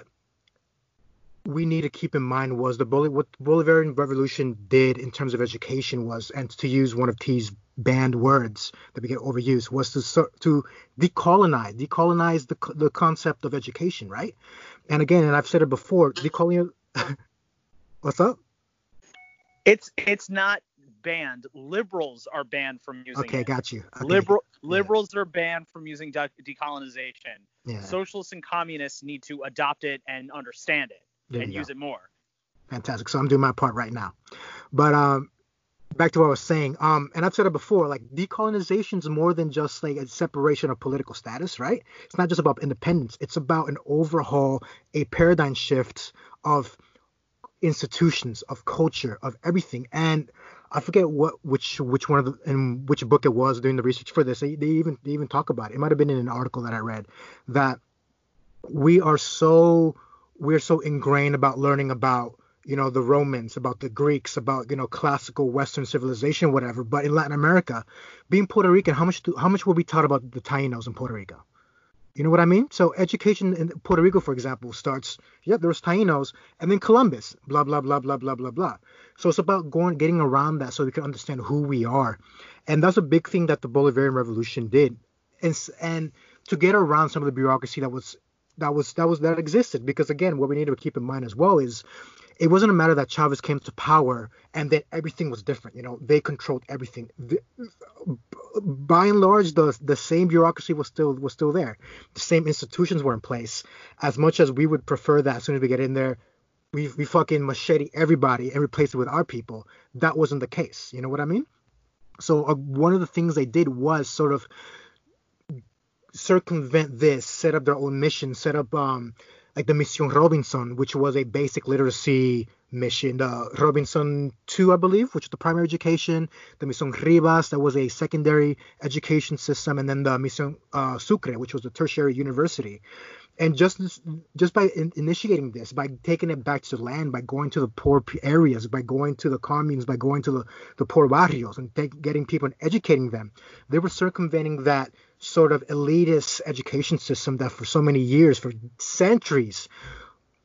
we need to keep in mind was the Bol- what the Bolivarian Revolution did in terms of education was, and to use one of T's banned words that we get overused, was to so, to decolonize, decolonize the the concept of education, right? And again, and I've said it before, decolonial. What's up? It's it's not banned. Liberals are banned from using okay, it. Got you. Okay. Liberal Yeah. liberals are banned from using de- decolonization. Yeah. Socialists and communists need to adopt it and understand it There and you use go. it more. Fantastic. So I'm doing my part right now. But um, back to what I was saying. Um, and I've said it before. Like decolonization is more than just like a separation of political status, right? It's not just about independence. It's about an overhaul, a paradigm shift of institutions, of culture, of everything. And I forget what which which one of the in which book it was doing the research for this. They, they even they even talk about it. It might have been in an article that I read that we are so we're so ingrained about learning about, you know, the Romans, about the Greeks, about, you know, classical Western civilization, whatever. But in Latin America, being Puerto Rican, how much do, how much were we taught about the Tainos in Puerto Rico? You know what I mean? So education in Puerto Rico, for example, starts, yeah, there was Tainos, and then Columbus, blah, blah, blah, blah, blah, blah, blah. So it's about going, getting around that so we can understand who we are. And that's a big thing that the Bolivarian Revolution did. And, and to get around some of the bureaucracy that was, that was, that was, that existed. Because again, what we need to keep in mind as well is it wasn't a matter that Chavez came to power and then everything was different. You know, they controlled everything. The, by and large, the the same bureaucracy was still was still there. The same institutions were in place. As much as we would prefer that as soon as we get in there, we we fucking machete everybody and replace it with our people. That wasn't the case. You know what I mean? So uh, one of the things they did was sort of circumvent this, set up their own mission, set up um like the Mission Robinson, which was a basic literacy mission. The Robinson two, I believe, which was the primary education. The Mission Rivas, that was a secondary education system. And then the Mission uh, Sucre, which was the tertiary university. And just just by in, initiating this, by taking it back to the land, by going to the poor areas, by going to the communes, by going to the, the poor barrios and take, getting people and educating them, they were circumventing that sort of elitist education system that for so many years, for centuries,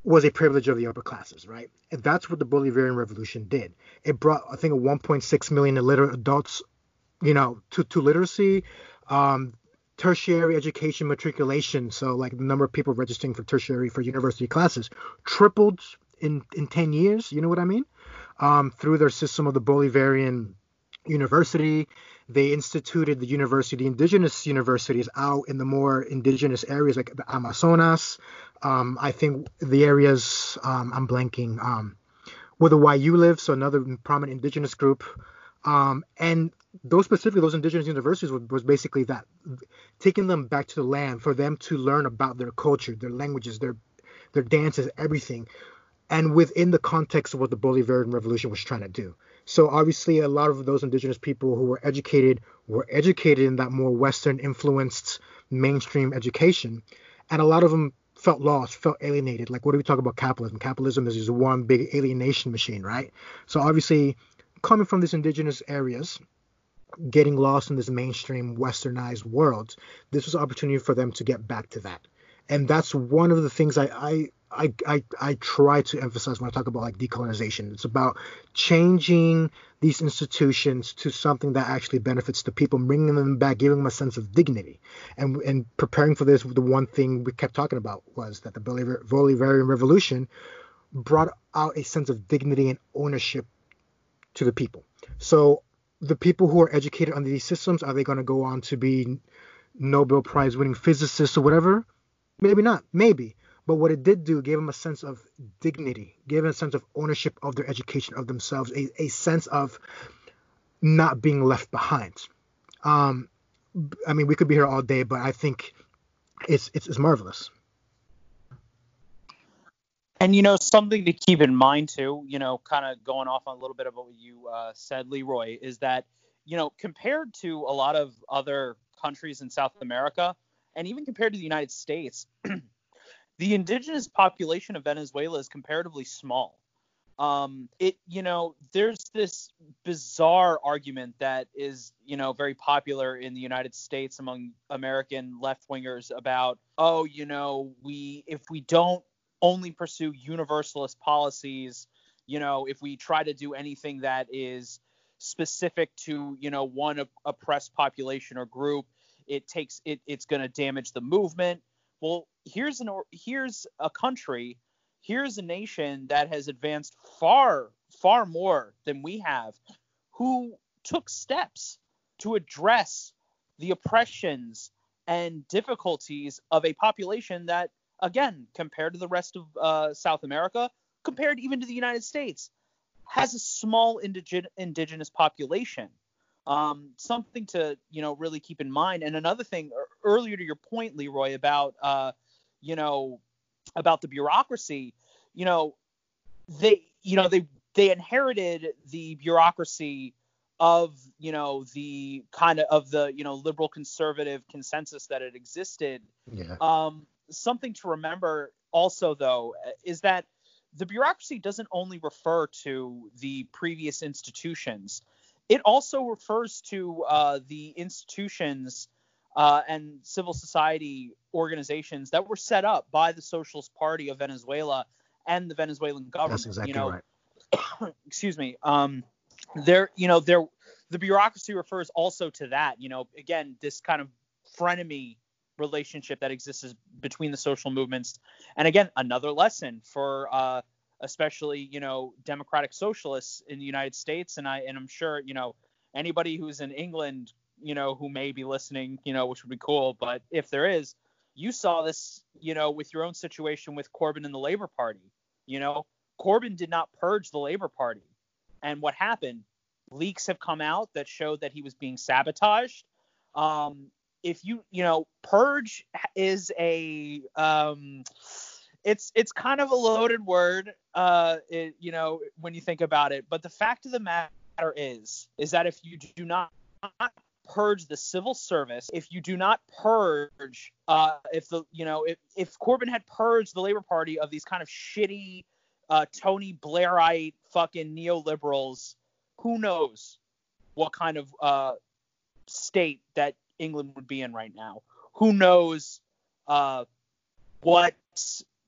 was a privilege of the upper classes, right? And that's what the Bolivarian Revolution did. It brought, I think, one point six million illiterate adults, you know, to, to literacy, um, tertiary education matriculation. So, like, the number of people registering for tertiary, for university classes, tripled in, in ten years. You know what I mean? Um, through their system of the Bolivarian University. They instituted the university, indigenous universities out in the more indigenous areas like the Amazonas. Um, I think the areas, um, I'm blanking, um, where the Wayuu live, so another prominent indigenous group. Um, and those specifically, those indigenous universities was, was basically that, taking them back to the land for them to learn about their culture, their languages, their their dances, everything, and within the context of what the Bolivarian Revolution was trying to do. So obviously, a lot of those indigenous people who were educated were educated in that more Western influenced mainstream education, and a lot of them felt lost, felt alienated. Like, what do we talk about capitalism? Capitalism is just one big alienation machine, right? So obviously, coming from these indigenous areas, getting lost in this mainstream westernized world, this was an opportunity for them to get back to that. And that's one of the things I, I I, I I try to emphasize when I talk about like decolonization. It's about changing these institutions to something that actually benefits the people, bringing them back, giving them a sense of dignity. And and preparing for this, the one thing we kept talking about was that the Bolivar- Bolivarian Revolution brought out a sense of dignity and ownership to the people. So the people who are educated under these systems, are they going to go on to be Nobel Prize winning physicists or whatever? Maybe not. Maybe. But what it did do, gave them a sense of dignity, gave them a sense of ownership of their education, of themselves, a, a sense of not being left behind. Um, I mean, we could be here all day, but I think it's it's, it's marvelous. And, you know, something to keep in mind, too, you know, kind of going off on a little bit of what you uh, said, Leroy, is that, you know, compared to a lot of other countries in South America, and even compared to the United States, the indigenous population of Venezuela is comparatively small. Um, it, you know, there's this bizarre argument that is, you know, very popular in the United States among American left-wingers about, oh, you know, we, if we don't only pursue universalist policies, you know, if we try to do anything that is specific to, you know, one oppressed population or group, it takes it, it's going to damage the movement. Well, here's an here's a country, here's a nation that has advanced far, far more than we have, who took steps to address the oppressions and difficulties of a population that, again, compared to the rest of uh, South America, compared even to the United States, has a small indig- indigenous population. Um, something to, you know, really keep in mind. And another thing, earlier to your point, Leroy, about, uh, you know, about the bureaucracy, you know, they, you know, they, they inherited the bureaucracy of, you know, the kind of, of the, you know, liberal conservative consensus that had existed. Yeah. Um, something to remember also, though, is that the bureaucracy doesn't only refer to the previous institutions. It also refers to uh, the institutions uh, and civil society organizations that were set up by the Socialist Party of Venezuela and the Venezuelan government. That's exactly you know, right. excuse me. Um, there, you know, there, the bureaucracy refers also to that. You know, again, this kind of frenemy relationship that exists between the social movements. And again, another lesson for uh, especially, you know, democratic socialists in the United States. And I, and I'm sure, you know, anybody who's in England, you know, who may be listening, you know, which would be cool. But if there is, you saw this, you know, with your own situation with Corbyn and the Labour Party. You know, Corbyn did not purge the Labour Party. And what happened? Leaks have come out that showed that he was being sabotaged. Um, if you, you know, purge is a, um, it's it's kind of a loaded word, uh, it, you know, when you think about it. But the fact of the matter is, is that if you do not purge the civil service, if you do not purge, uh, if the, you know, if, if Corbyn had purged the Labour Party of these kind of shitty, uh, Tony Blairite fucking neoliberals, who knows what kind of uh, state that England would be in right now? Who knows uh, what,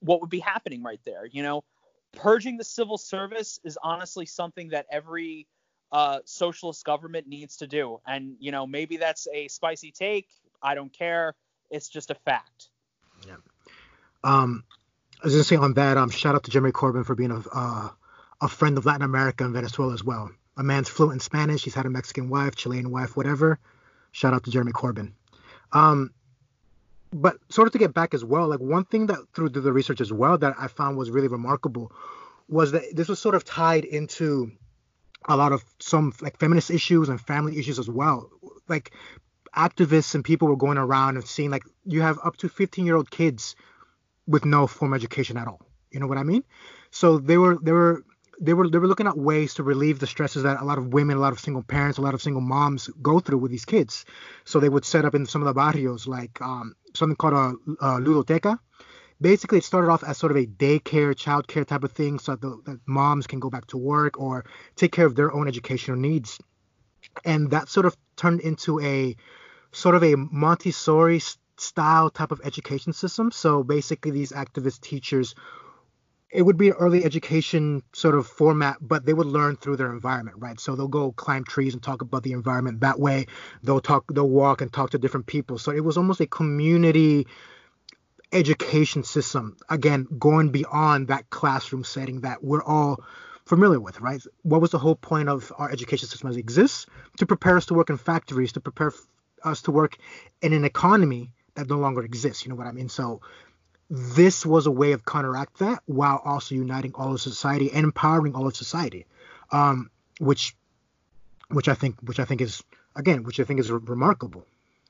what would be happening right there. You know, purging the civil service is honestly something that every uh, socialist government needs to do. And, you know, maybe that's a spicy take. I don't care. It's just a fact. Yeah. Um, I was going to say on that, um, shout out to Jeremy Corbyn for being a, uh, a friend of Latin America and Venezuela as well. A man's fluent in Spanish. He's had a Mexican wife, Chilean wife, whatever. Shout out to Jeremy Corbyn. Um, but sort of to get back as well, like one thing that through the research as well that I found was really remarkable was that this was sort of tied into a lot of some like feminist issues and family issues as well. Like activists and people were going around and seeing like you have up to fifteen year old kids with no formal education at all. You know what I mean? So they were they were they were they were looking at ways to relieve the stresses that a lot of women, a lot of single parents, a lot of single moms go through with these kids. So they would set up in some of the barrios like um, something called a, a ludoteca. Basically, it started off as sort of a daycare, childcare type of thing, so that, the, that moms can go back to work or take care of their own educational needs. And that sort of turned into a sort of a Montessori style type of education system. So basically, these activist teachers, it would be an early education sort of format, but they would learn through their environment, right? So they'll go climb trees and talk about the environment that way. They'll talk, they'll walk and talk to different people. So it was almost a community education system, again, going beyond that classroom setting that we're all familiar with, right? What was the whole point of our education system as it exists? To prepare us to work in factories, to prepare us to work in an economy that no longer exists. You know what I mean? So this was a way of counteract that while also uniting all of society and empowering all of society, um, which, which I think, which I think is again, which I think is re- remarkable.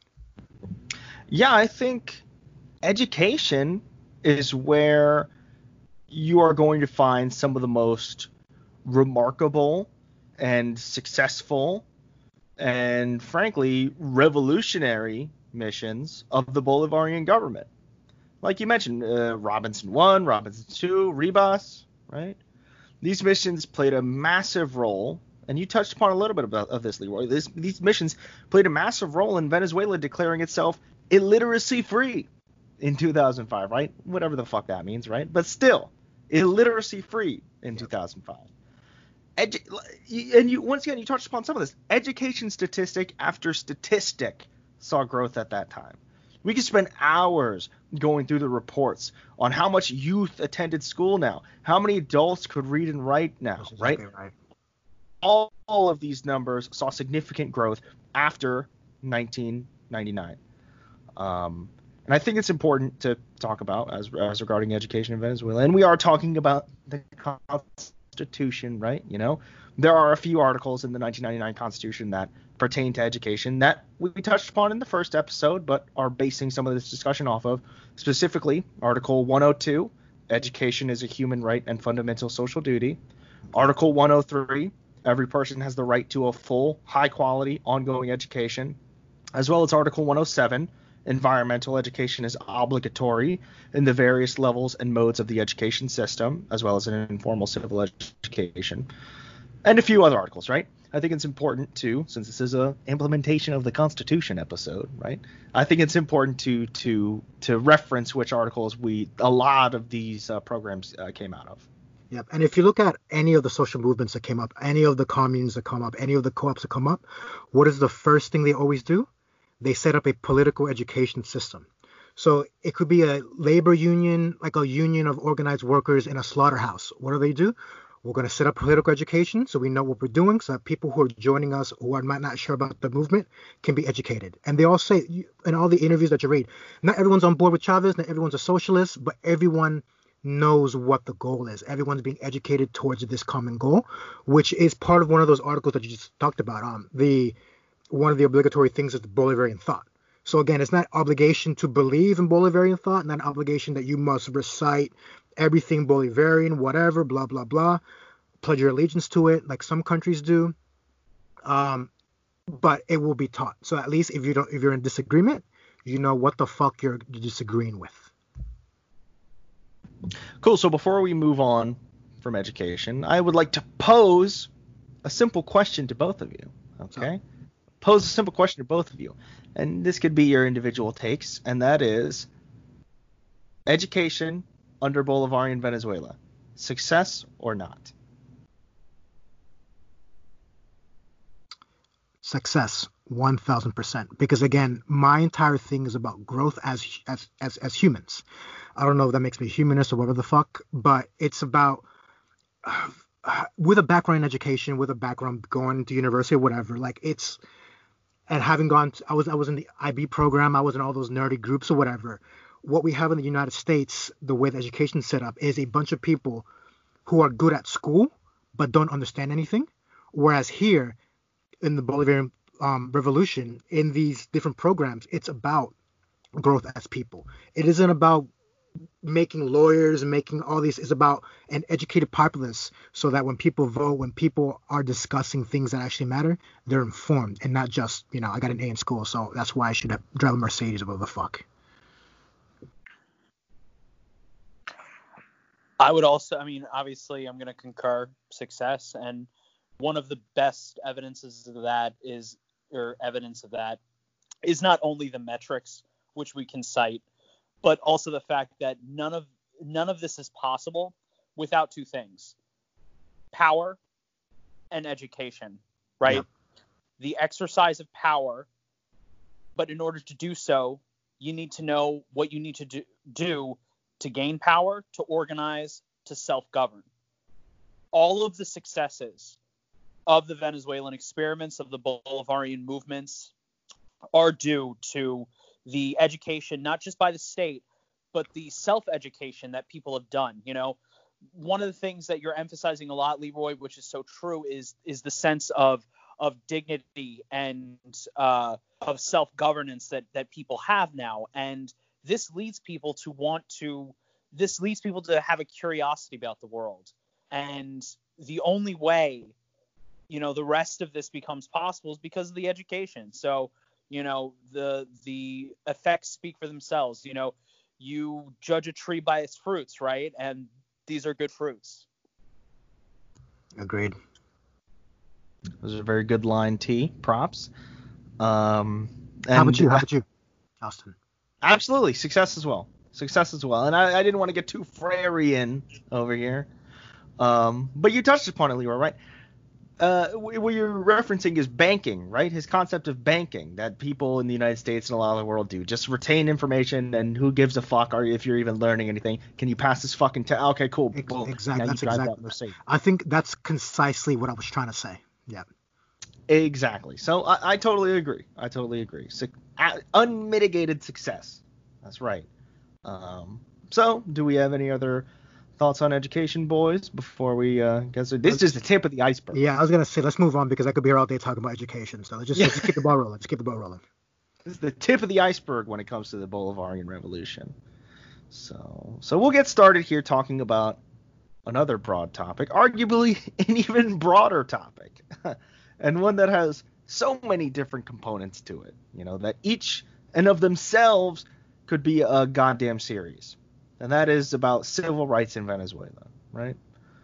Yeah, I think education is where you are going to find some of the most remarkable and successful and frankly revolutionary missions of the Bolivarian government. Like you mentioned, uh, Robinson one, Robinson two, Ribas, right? These missions played a massive role, and you touched upon a little bit about of this, Leroy. This, these missions played a massive role in Venezuela declaring itself illiteracy free in two thousand five, right? Whatever the fuck that means, right? But still, illiteracy free in two thousand five. Edu- and you once again, you touched upon some of this. Education statistic after statistic saw growth at that time. We could spend hours going through the reports on how much youth attended school now, how many adults could read and write now, right? right? All, all of these numbers saw significant growth after nineteen ninety-nine. Um, and I think it's important to talk about as, as regarding education in Venezuela. And we are talking about the Constitution, right? You know, there are a few articles in the nineteen ninety-nine Constitution that pertain to education that we touched upon in the first episode, but are basing some of this discussion off of. Specifically, Article one oh two, education is a human right and fundamental social duty. Article one oh three, every person has the right to a full, high-quality, ongoing education. As well as Article one oh seven, environmental education is obligatory in the various levels and modes of the education system, as well as an informal civil education. And a few other articles, right? I think it's important to, since this is a implementation of the Constitution episode, right? I think it's important to to to reference which articles we a lot of these uh, programs uh, came out of. Yep. And if you look at any of the social movements that came up, any of the communes that come up, any of the co-ops that come up, what is the first thing they always do? They set up a political education system. So it could be a labor union, like a union of organized workers in a slaughterhouse. What do they do? We're going to set up political education so we know what we're doing, so that people who are joining us who are not sure about the movement can be educated. And they all say, in all the interviews that you read, not everyone's on board with Chavez, not everyone's a socialist, but everyone knows what the goal is. Everyone's being educated towards this common goal, which is part of one of those articles that you just talked about. Um, the one of the obligatory things is the Bolivarian thought. So again, it's not obligation to believe in Bolivarian thought, not an obligation that you must recite everything Bolivarian, whatever, blah, blah, blah, pledge your allegiance to it, like some countries do. Um, but it will be taught. So at least if you don't, if you're in disagreement, you know what the fuck you're disagreeing with. Cool. So before we move on from education, I would like to pose a simple question to both of you. Okay. So, pose a simple question to both of you. And this could be your individual takes, and that is, education under Bolivarian Venezuela? Success or not? Success, one thousand percent. Because again, my entire thing is about growth as as as as humans. I don't know if that makes me humanist or whatever the fuck, but it's about uh, with a background in education, with a background going to university or whatever. Like it's and having gone, to, I was I was in the I B program, I was in all those nerdy groups or whatever. What we have in the United States, the way the education is set up, is a bunch of people who are good at school but don't understand anything, whereas here in the Bolivarian um, Revolution, in these different programs, it's about growth as people. It isn't about making lawyers and making all these. It's about an educated populace, so that when people vote, when people are discussing things that actually matter, they're informed and not just, you know, I got an A in school, so that's why I should have drive a Mercedes or whatever the fuck. I would also, I mean, obviously, I'm going to concur success, and one of the best evidences of that is, or evidence of that, is not only the metrics which we can cite, but also the fact that none of none of this is possible without two things: power and education, right? Yeah. The exercise of power, but in order to do so, you need to know what you need to do, do to gain power, to organize, to self-govern. All of the successes of the Venezuelan experiments, of the Bolivarian movements, are due to the education, not just by the state, but the self-education that people have done. You know, one of the things that you're emphasizing a lot, Leroy, which is so true, is is the sense of of dignity and uh, of self-governance that that people have now, and this leads people to want to. This leads people to have a curiosity about the world, and the only way, you know, the rest of this becomes possible is because of the education. So, you know, the the effects speak for themselves. You know, you judge a tree by its fruits, right? And these are good fruits. Agreed. That was a very good line, T. Props. Um, How about you? How about you, Austin? Absolutely. Success as well. Success as well. And I, I didn't want to get too Freudian over here. Um, but you touched upon it, Leroy, right? Uh, what you're referencing is banking, right? His concept of banking that people in the United States and a lot of the world do. Just retain information, and who gives a fuck are you if you're even learning anything? Can you pass this fucking test? Okay, cool. Boom. Exactly. That's exactly. That I think that's concisely what I was trying to say. Yeah. Exactly. So I, I totally agree. I totally agree. So, uh, unmitigated success. That's right. Um, so, do we have any other thoughts on education, boys, before we uh, get started? This is the tip of the iceberg. Yeah, I was going to say, let's move on because I could be here all day talking about education. So let's just, yeah. let's just keep the ball rolling. Let's keep the ball rolling. This is the tip of the iceberg when it comes to the Bolivarian Revolution. So, so we'll get started here talking about another broad topic, arguably an even broader topic, and one that has so many different components to it, you know, that each and of themselves could be a goddamn series. And that is about civil rights in Venezuela, right?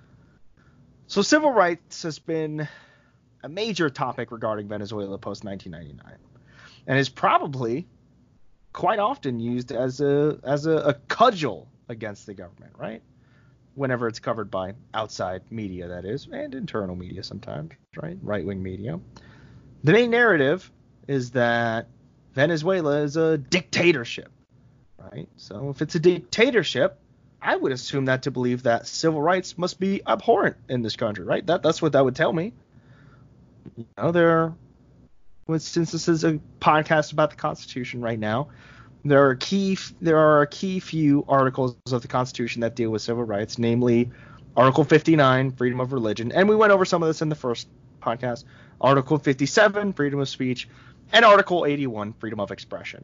So civil rights has been a major topic regarding Venezuela post nineteen ninety-nine, and is probably quite often used as a as a, a cudgel against the government, right? Whenever it's covered by outside media, that is, and internal media sometimes, right? Right-wing media. The main narrative is that Venezuela is a dictatorship. Right. So if it's a dictatorship, I would assume that to believe that civil rights must be abhorrent in this country, right? That that's what that would tell me. You know, there, since this is a podcast about the Constitution right now, there are key there are a key few articles of the Constitution that deal with civil rights, namely Article fifty-nine, freedom of religion, and we went over some of this in the first podcast. Article fifty-seven, freedom of speech, and Article eighty-one, freedom of expression.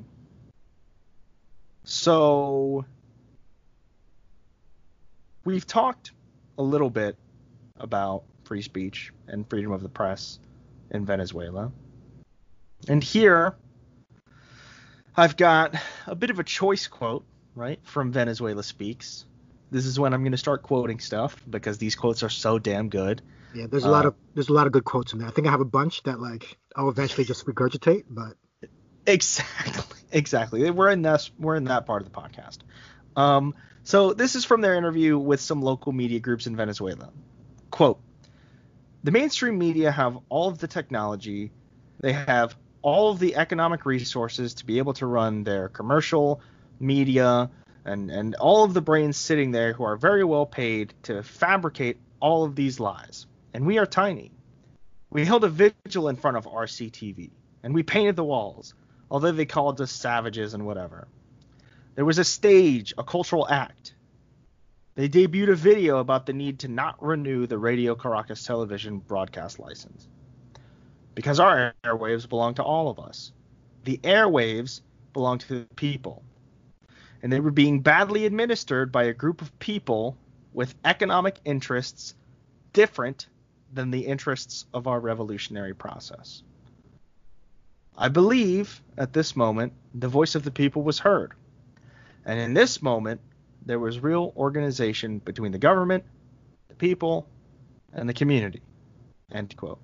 So, we've talked a little bit about free speech and freedom of the press in Venezuela. And here, I've got a bit of a choice quote, right, from Venezuela Speaks. This is when I'm going to start quoting stuff because these quotes are so damn good. Yeah, there's a uh, lot of there's a lot of good quotes in there. I think I have a bunch that like I'll eventually just regurgitate, but exactly. Exactly. We're in this. We're in that part of the podcast. Um, So this is from their interview with some local media groups in Venezuela. Quote, the mainstream media have all of the technology. They have all of the economic resources to be able to run their commercial media and, and all of the brains sitting there who are very well paid to fabricate all of these lies. And we are tiny. We held a vigil in front of R C T V, and we painted the walls, although they called us savages and whatever. There was a stage, a cultural act. They debuted a video about the need to not renew the Radio Caracas television broadcast license. Because our airwaves belong to all of us. The airwaves belong to the people. And they were being badly administered by a group of people with economic interests different than the interests of our revolutionary process. I believe, at this moment, the voice of the people was heard. And in this moment, there was real organization between the government, the people, and the community. End quote.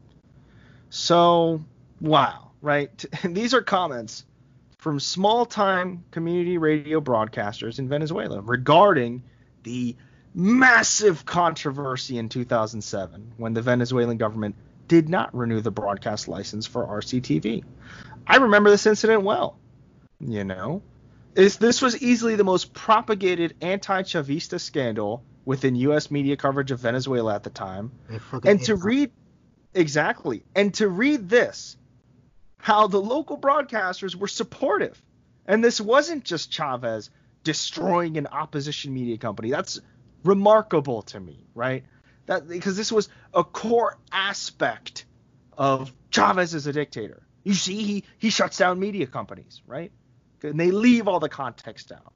So, wow, right? These are comments from small-time community radio broadcasters in Venezuela regarding the massive controversy in two thousand seven when the Venezuelan government did not renew the broadcast license for R C T V. I remember this incident well. You know, is this was easily the most propagated anti-Chavista scandal within U S media coverage of Venezuela at the time. And to read exactly, and to read this, how the local broadcasters were supportive, and this wasn't just Chavez destroying an opposition media company. That's remarkable to me, right? That because this was a core aspect of Chavez as a dictator. You see, he he shuts down media companies, right? And they leave all the context out.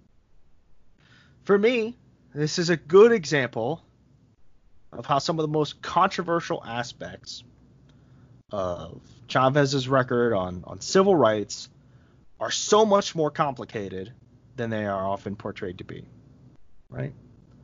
For me, this is a good example of how some of the most controversial aspects of Chavez's record on, on civil rights are so much more complicated than they are often portrayed to be, right?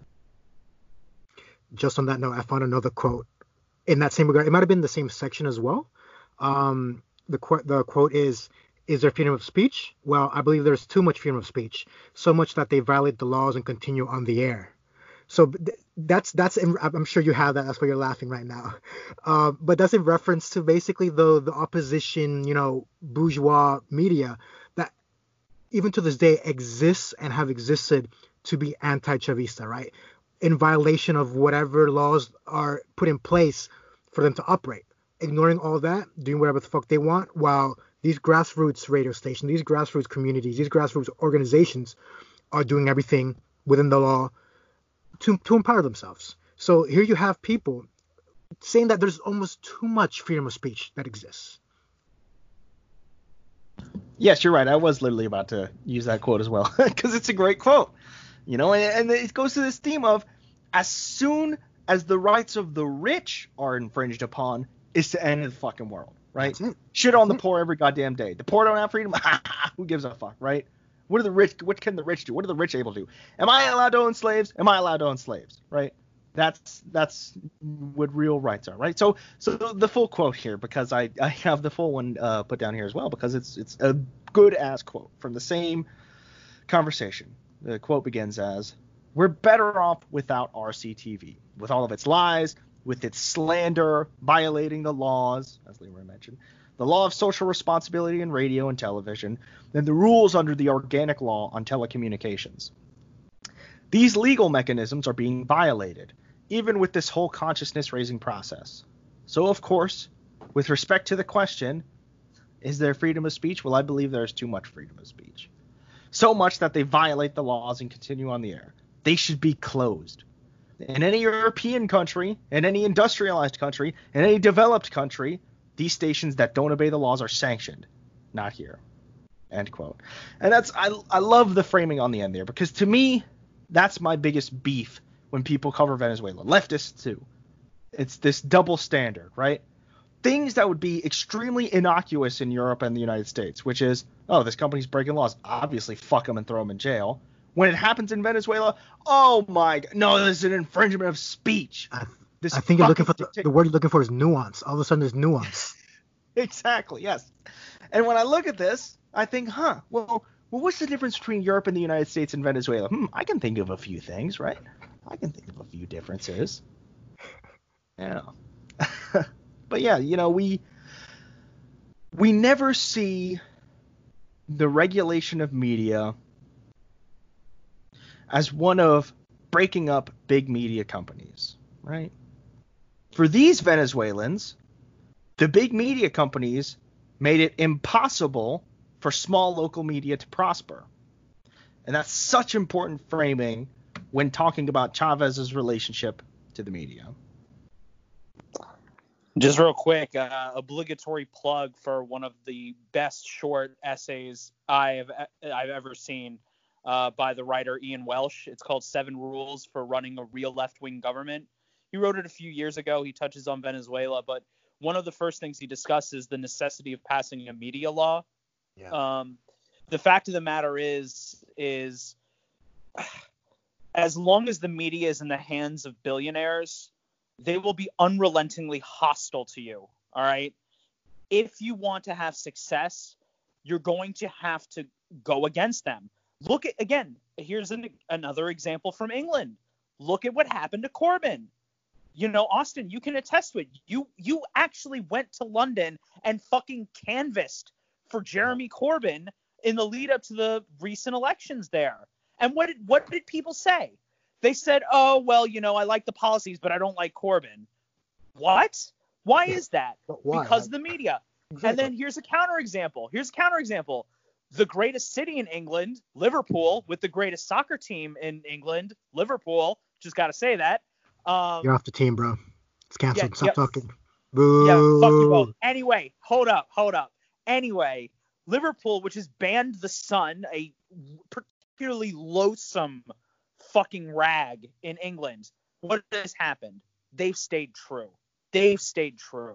Just on that note, I found another quote in that same regard. It might have been the same section as well. Um, the, qu- the quote is, is there freedom of speech? Well, I believe there's too much freedom of speech, so much that they violate the laws and continue on the air. So that's that's in, I'm sure you have that. That's why you're laughing right now. Uh, but that's in reference to basically the the opposition, you know, bourgeois media that even to this day exists and have existed to be anti-Chavista, right? In violation of whatever laws are put in place for them to operate, ignoring all that, doing whatever the fuck they want, while these grassroots radio stations, these grassroots communities, these grassroots organizations are doing everything within the law to, to empower themselves. So here you have people saying that there's almost too much freedom of speech that exists. Yes, you're right. I was literally about to use that quote as well because it's a great quote. You know, and, and it goes to this theme of as soon as the rights of the rich are infringed upon is to end the fucking world, right? Shit on the poor every goddamn day. The poor don't have freedom. Who gives a fuck, right? What are the rich? What can the rich do? What are the rich able to do? Am I allowed to own slaves? Am I allowed to own slaves? Right? That's that's what real rights are, right? So so the full quote here, because I, I have the full one uh, put down here as well, because it's it's a good ass quote from the same conversation. The quote begins as, "We're better off without R C T V, with all of its lies, with its slander, violating the laws," as Leroy mentioned, "the law of social responsibility in radio and television, and the rules under the organic law on telecommunications. These legal mechanisms are being violated, even with this whole consciousness-raising process. So, of course, with respect to the question, is there freedom of speech? Well, I believe there is too much freedom of speech. So much that they violate the laws and continue on the air. They should be closed. In any European country, in any industrialized country, in any developed country, these stations that don't obey the laws are sanctioned. Not here." End quote. And that's I I love the framing on the end there, because to me, that's my biggest beef when people cover Venezuela. Leftists too. It's this double standard, right? Things that would be extremely innocuous in Europe and the United States, which is, oh, this company's breaking laws. Obviously, fuck them and throw them in jail. When it happens in Venezuela, oh my God, no, this is an infringement of speech. I, This I think you're looking for fucking the, the word you're looking for is nuance. All of a sudden, there's nuance. Exactly, yes. And when I look at this, I think, huh, well, well, what's the difference between Europe and the United States and Venezuela? Hmm, I can think of a few things, right? I can think of a few differences. Yeah. But yeah, you know, we we never see the regulation of media as one of breaking up big media companies, right? For these Venezuelans, the big media companies made it impossible for small local media to prosper. And that's such important framing when talking about Chavez's relationship to the media. Just real quick, uh, obligatory plug for one of the best short essays I've I've ever seen uh, by the writer Ian Welsh. It's called Seven Rules for Running a Real Left-Wing Government. He wrote it a few years ago. He touches on Venezuela, but one of the first things he discusses is the necessity of passing a media law. Yeah. Um, the fact of the matter is, is as long as the media is in the hands of billionaires, they will be unrelentingly hostile to you. All right. If you want to have success, you're going to have to go against them. Look at, again, here's an, another example from England. Look at what happened to Corbyn. You know, Austin, you can attest to it. You you actually went to London and fucking canvassed for Jeremy Corbyn in the lead up to the recent elections there. And what did what did people say? They said, oh, well, you know, I like the policies, but I don't like Corbyn. What? Why is that? Why? Because of the media. Exactly. And then here's a counterexample. Here's a counterexample. The greatest city in England, Liverpool, with the greatest soccer team in England, Liverpool, just got to say that. Um, You're off the team, bro. It's canceled. Yeah, Stop yeah. talking. Boo. Yeah, fuck you both. Anyway, hold up, hold up. Anyway, Liverpool, which has banned the Sun, a particularly loathsome fucking rag in England, what has happened? They've stayed true. They've stayed true.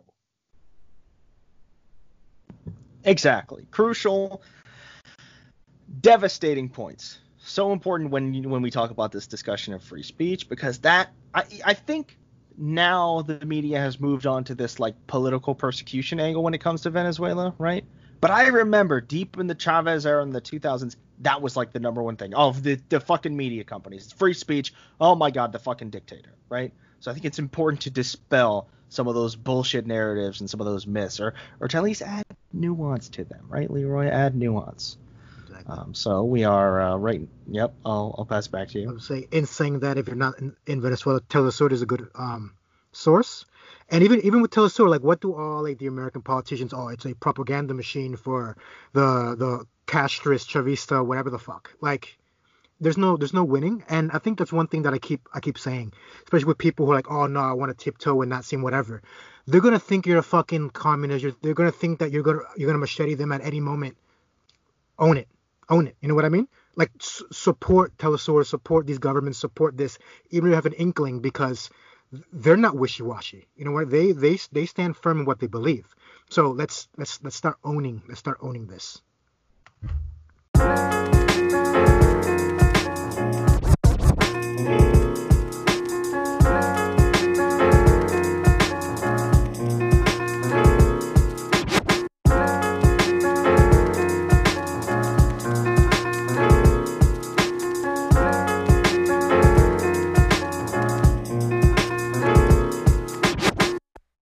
Exactly. Crucial, devastating points. So important when when we talk about this discussion of free speech, because that I I think now the media has moved on to this like political persecution angle when it comes to Venezuela, right? But I remember deep in the Chavez era in the two thousands, that was like the number one thing. Oh, the the fucking media companies, free speech. Oh my God, the fucking dictator, right? So I think it's important to dispel some of those bullshit narratives and some of those myths, or or to at least add nuance to them, right, Leroy? Add nuance. Exactly. Um, so we are uh, right. Yep. I'll I'll pass it back to you. I would say in saying that, if you're not in, in Venezuela, Telesur is a good um source. And even even with Telesur, like what do all like the American politicians? Oh, it's a propaganda machine for the the Castrist, Chavista, whatever the fuck. Like there's no there's no winning. And I think that's one thing that I keep I keep saying, especially with people who are like, oh no, I want to tiptoe and not seem whatever. They're gonna think you're a fucking communist. You're, they're gonna think that you're gonna you're gonna machete them at any moment. Own it. Own it. You know what I mean? Like s- support Telesur, support these governments, support this, even if you have an inkling, because they're not wishy-washy. You know what? They they they stand firm in what they believe. So let's let's let's start owning let's start owning this.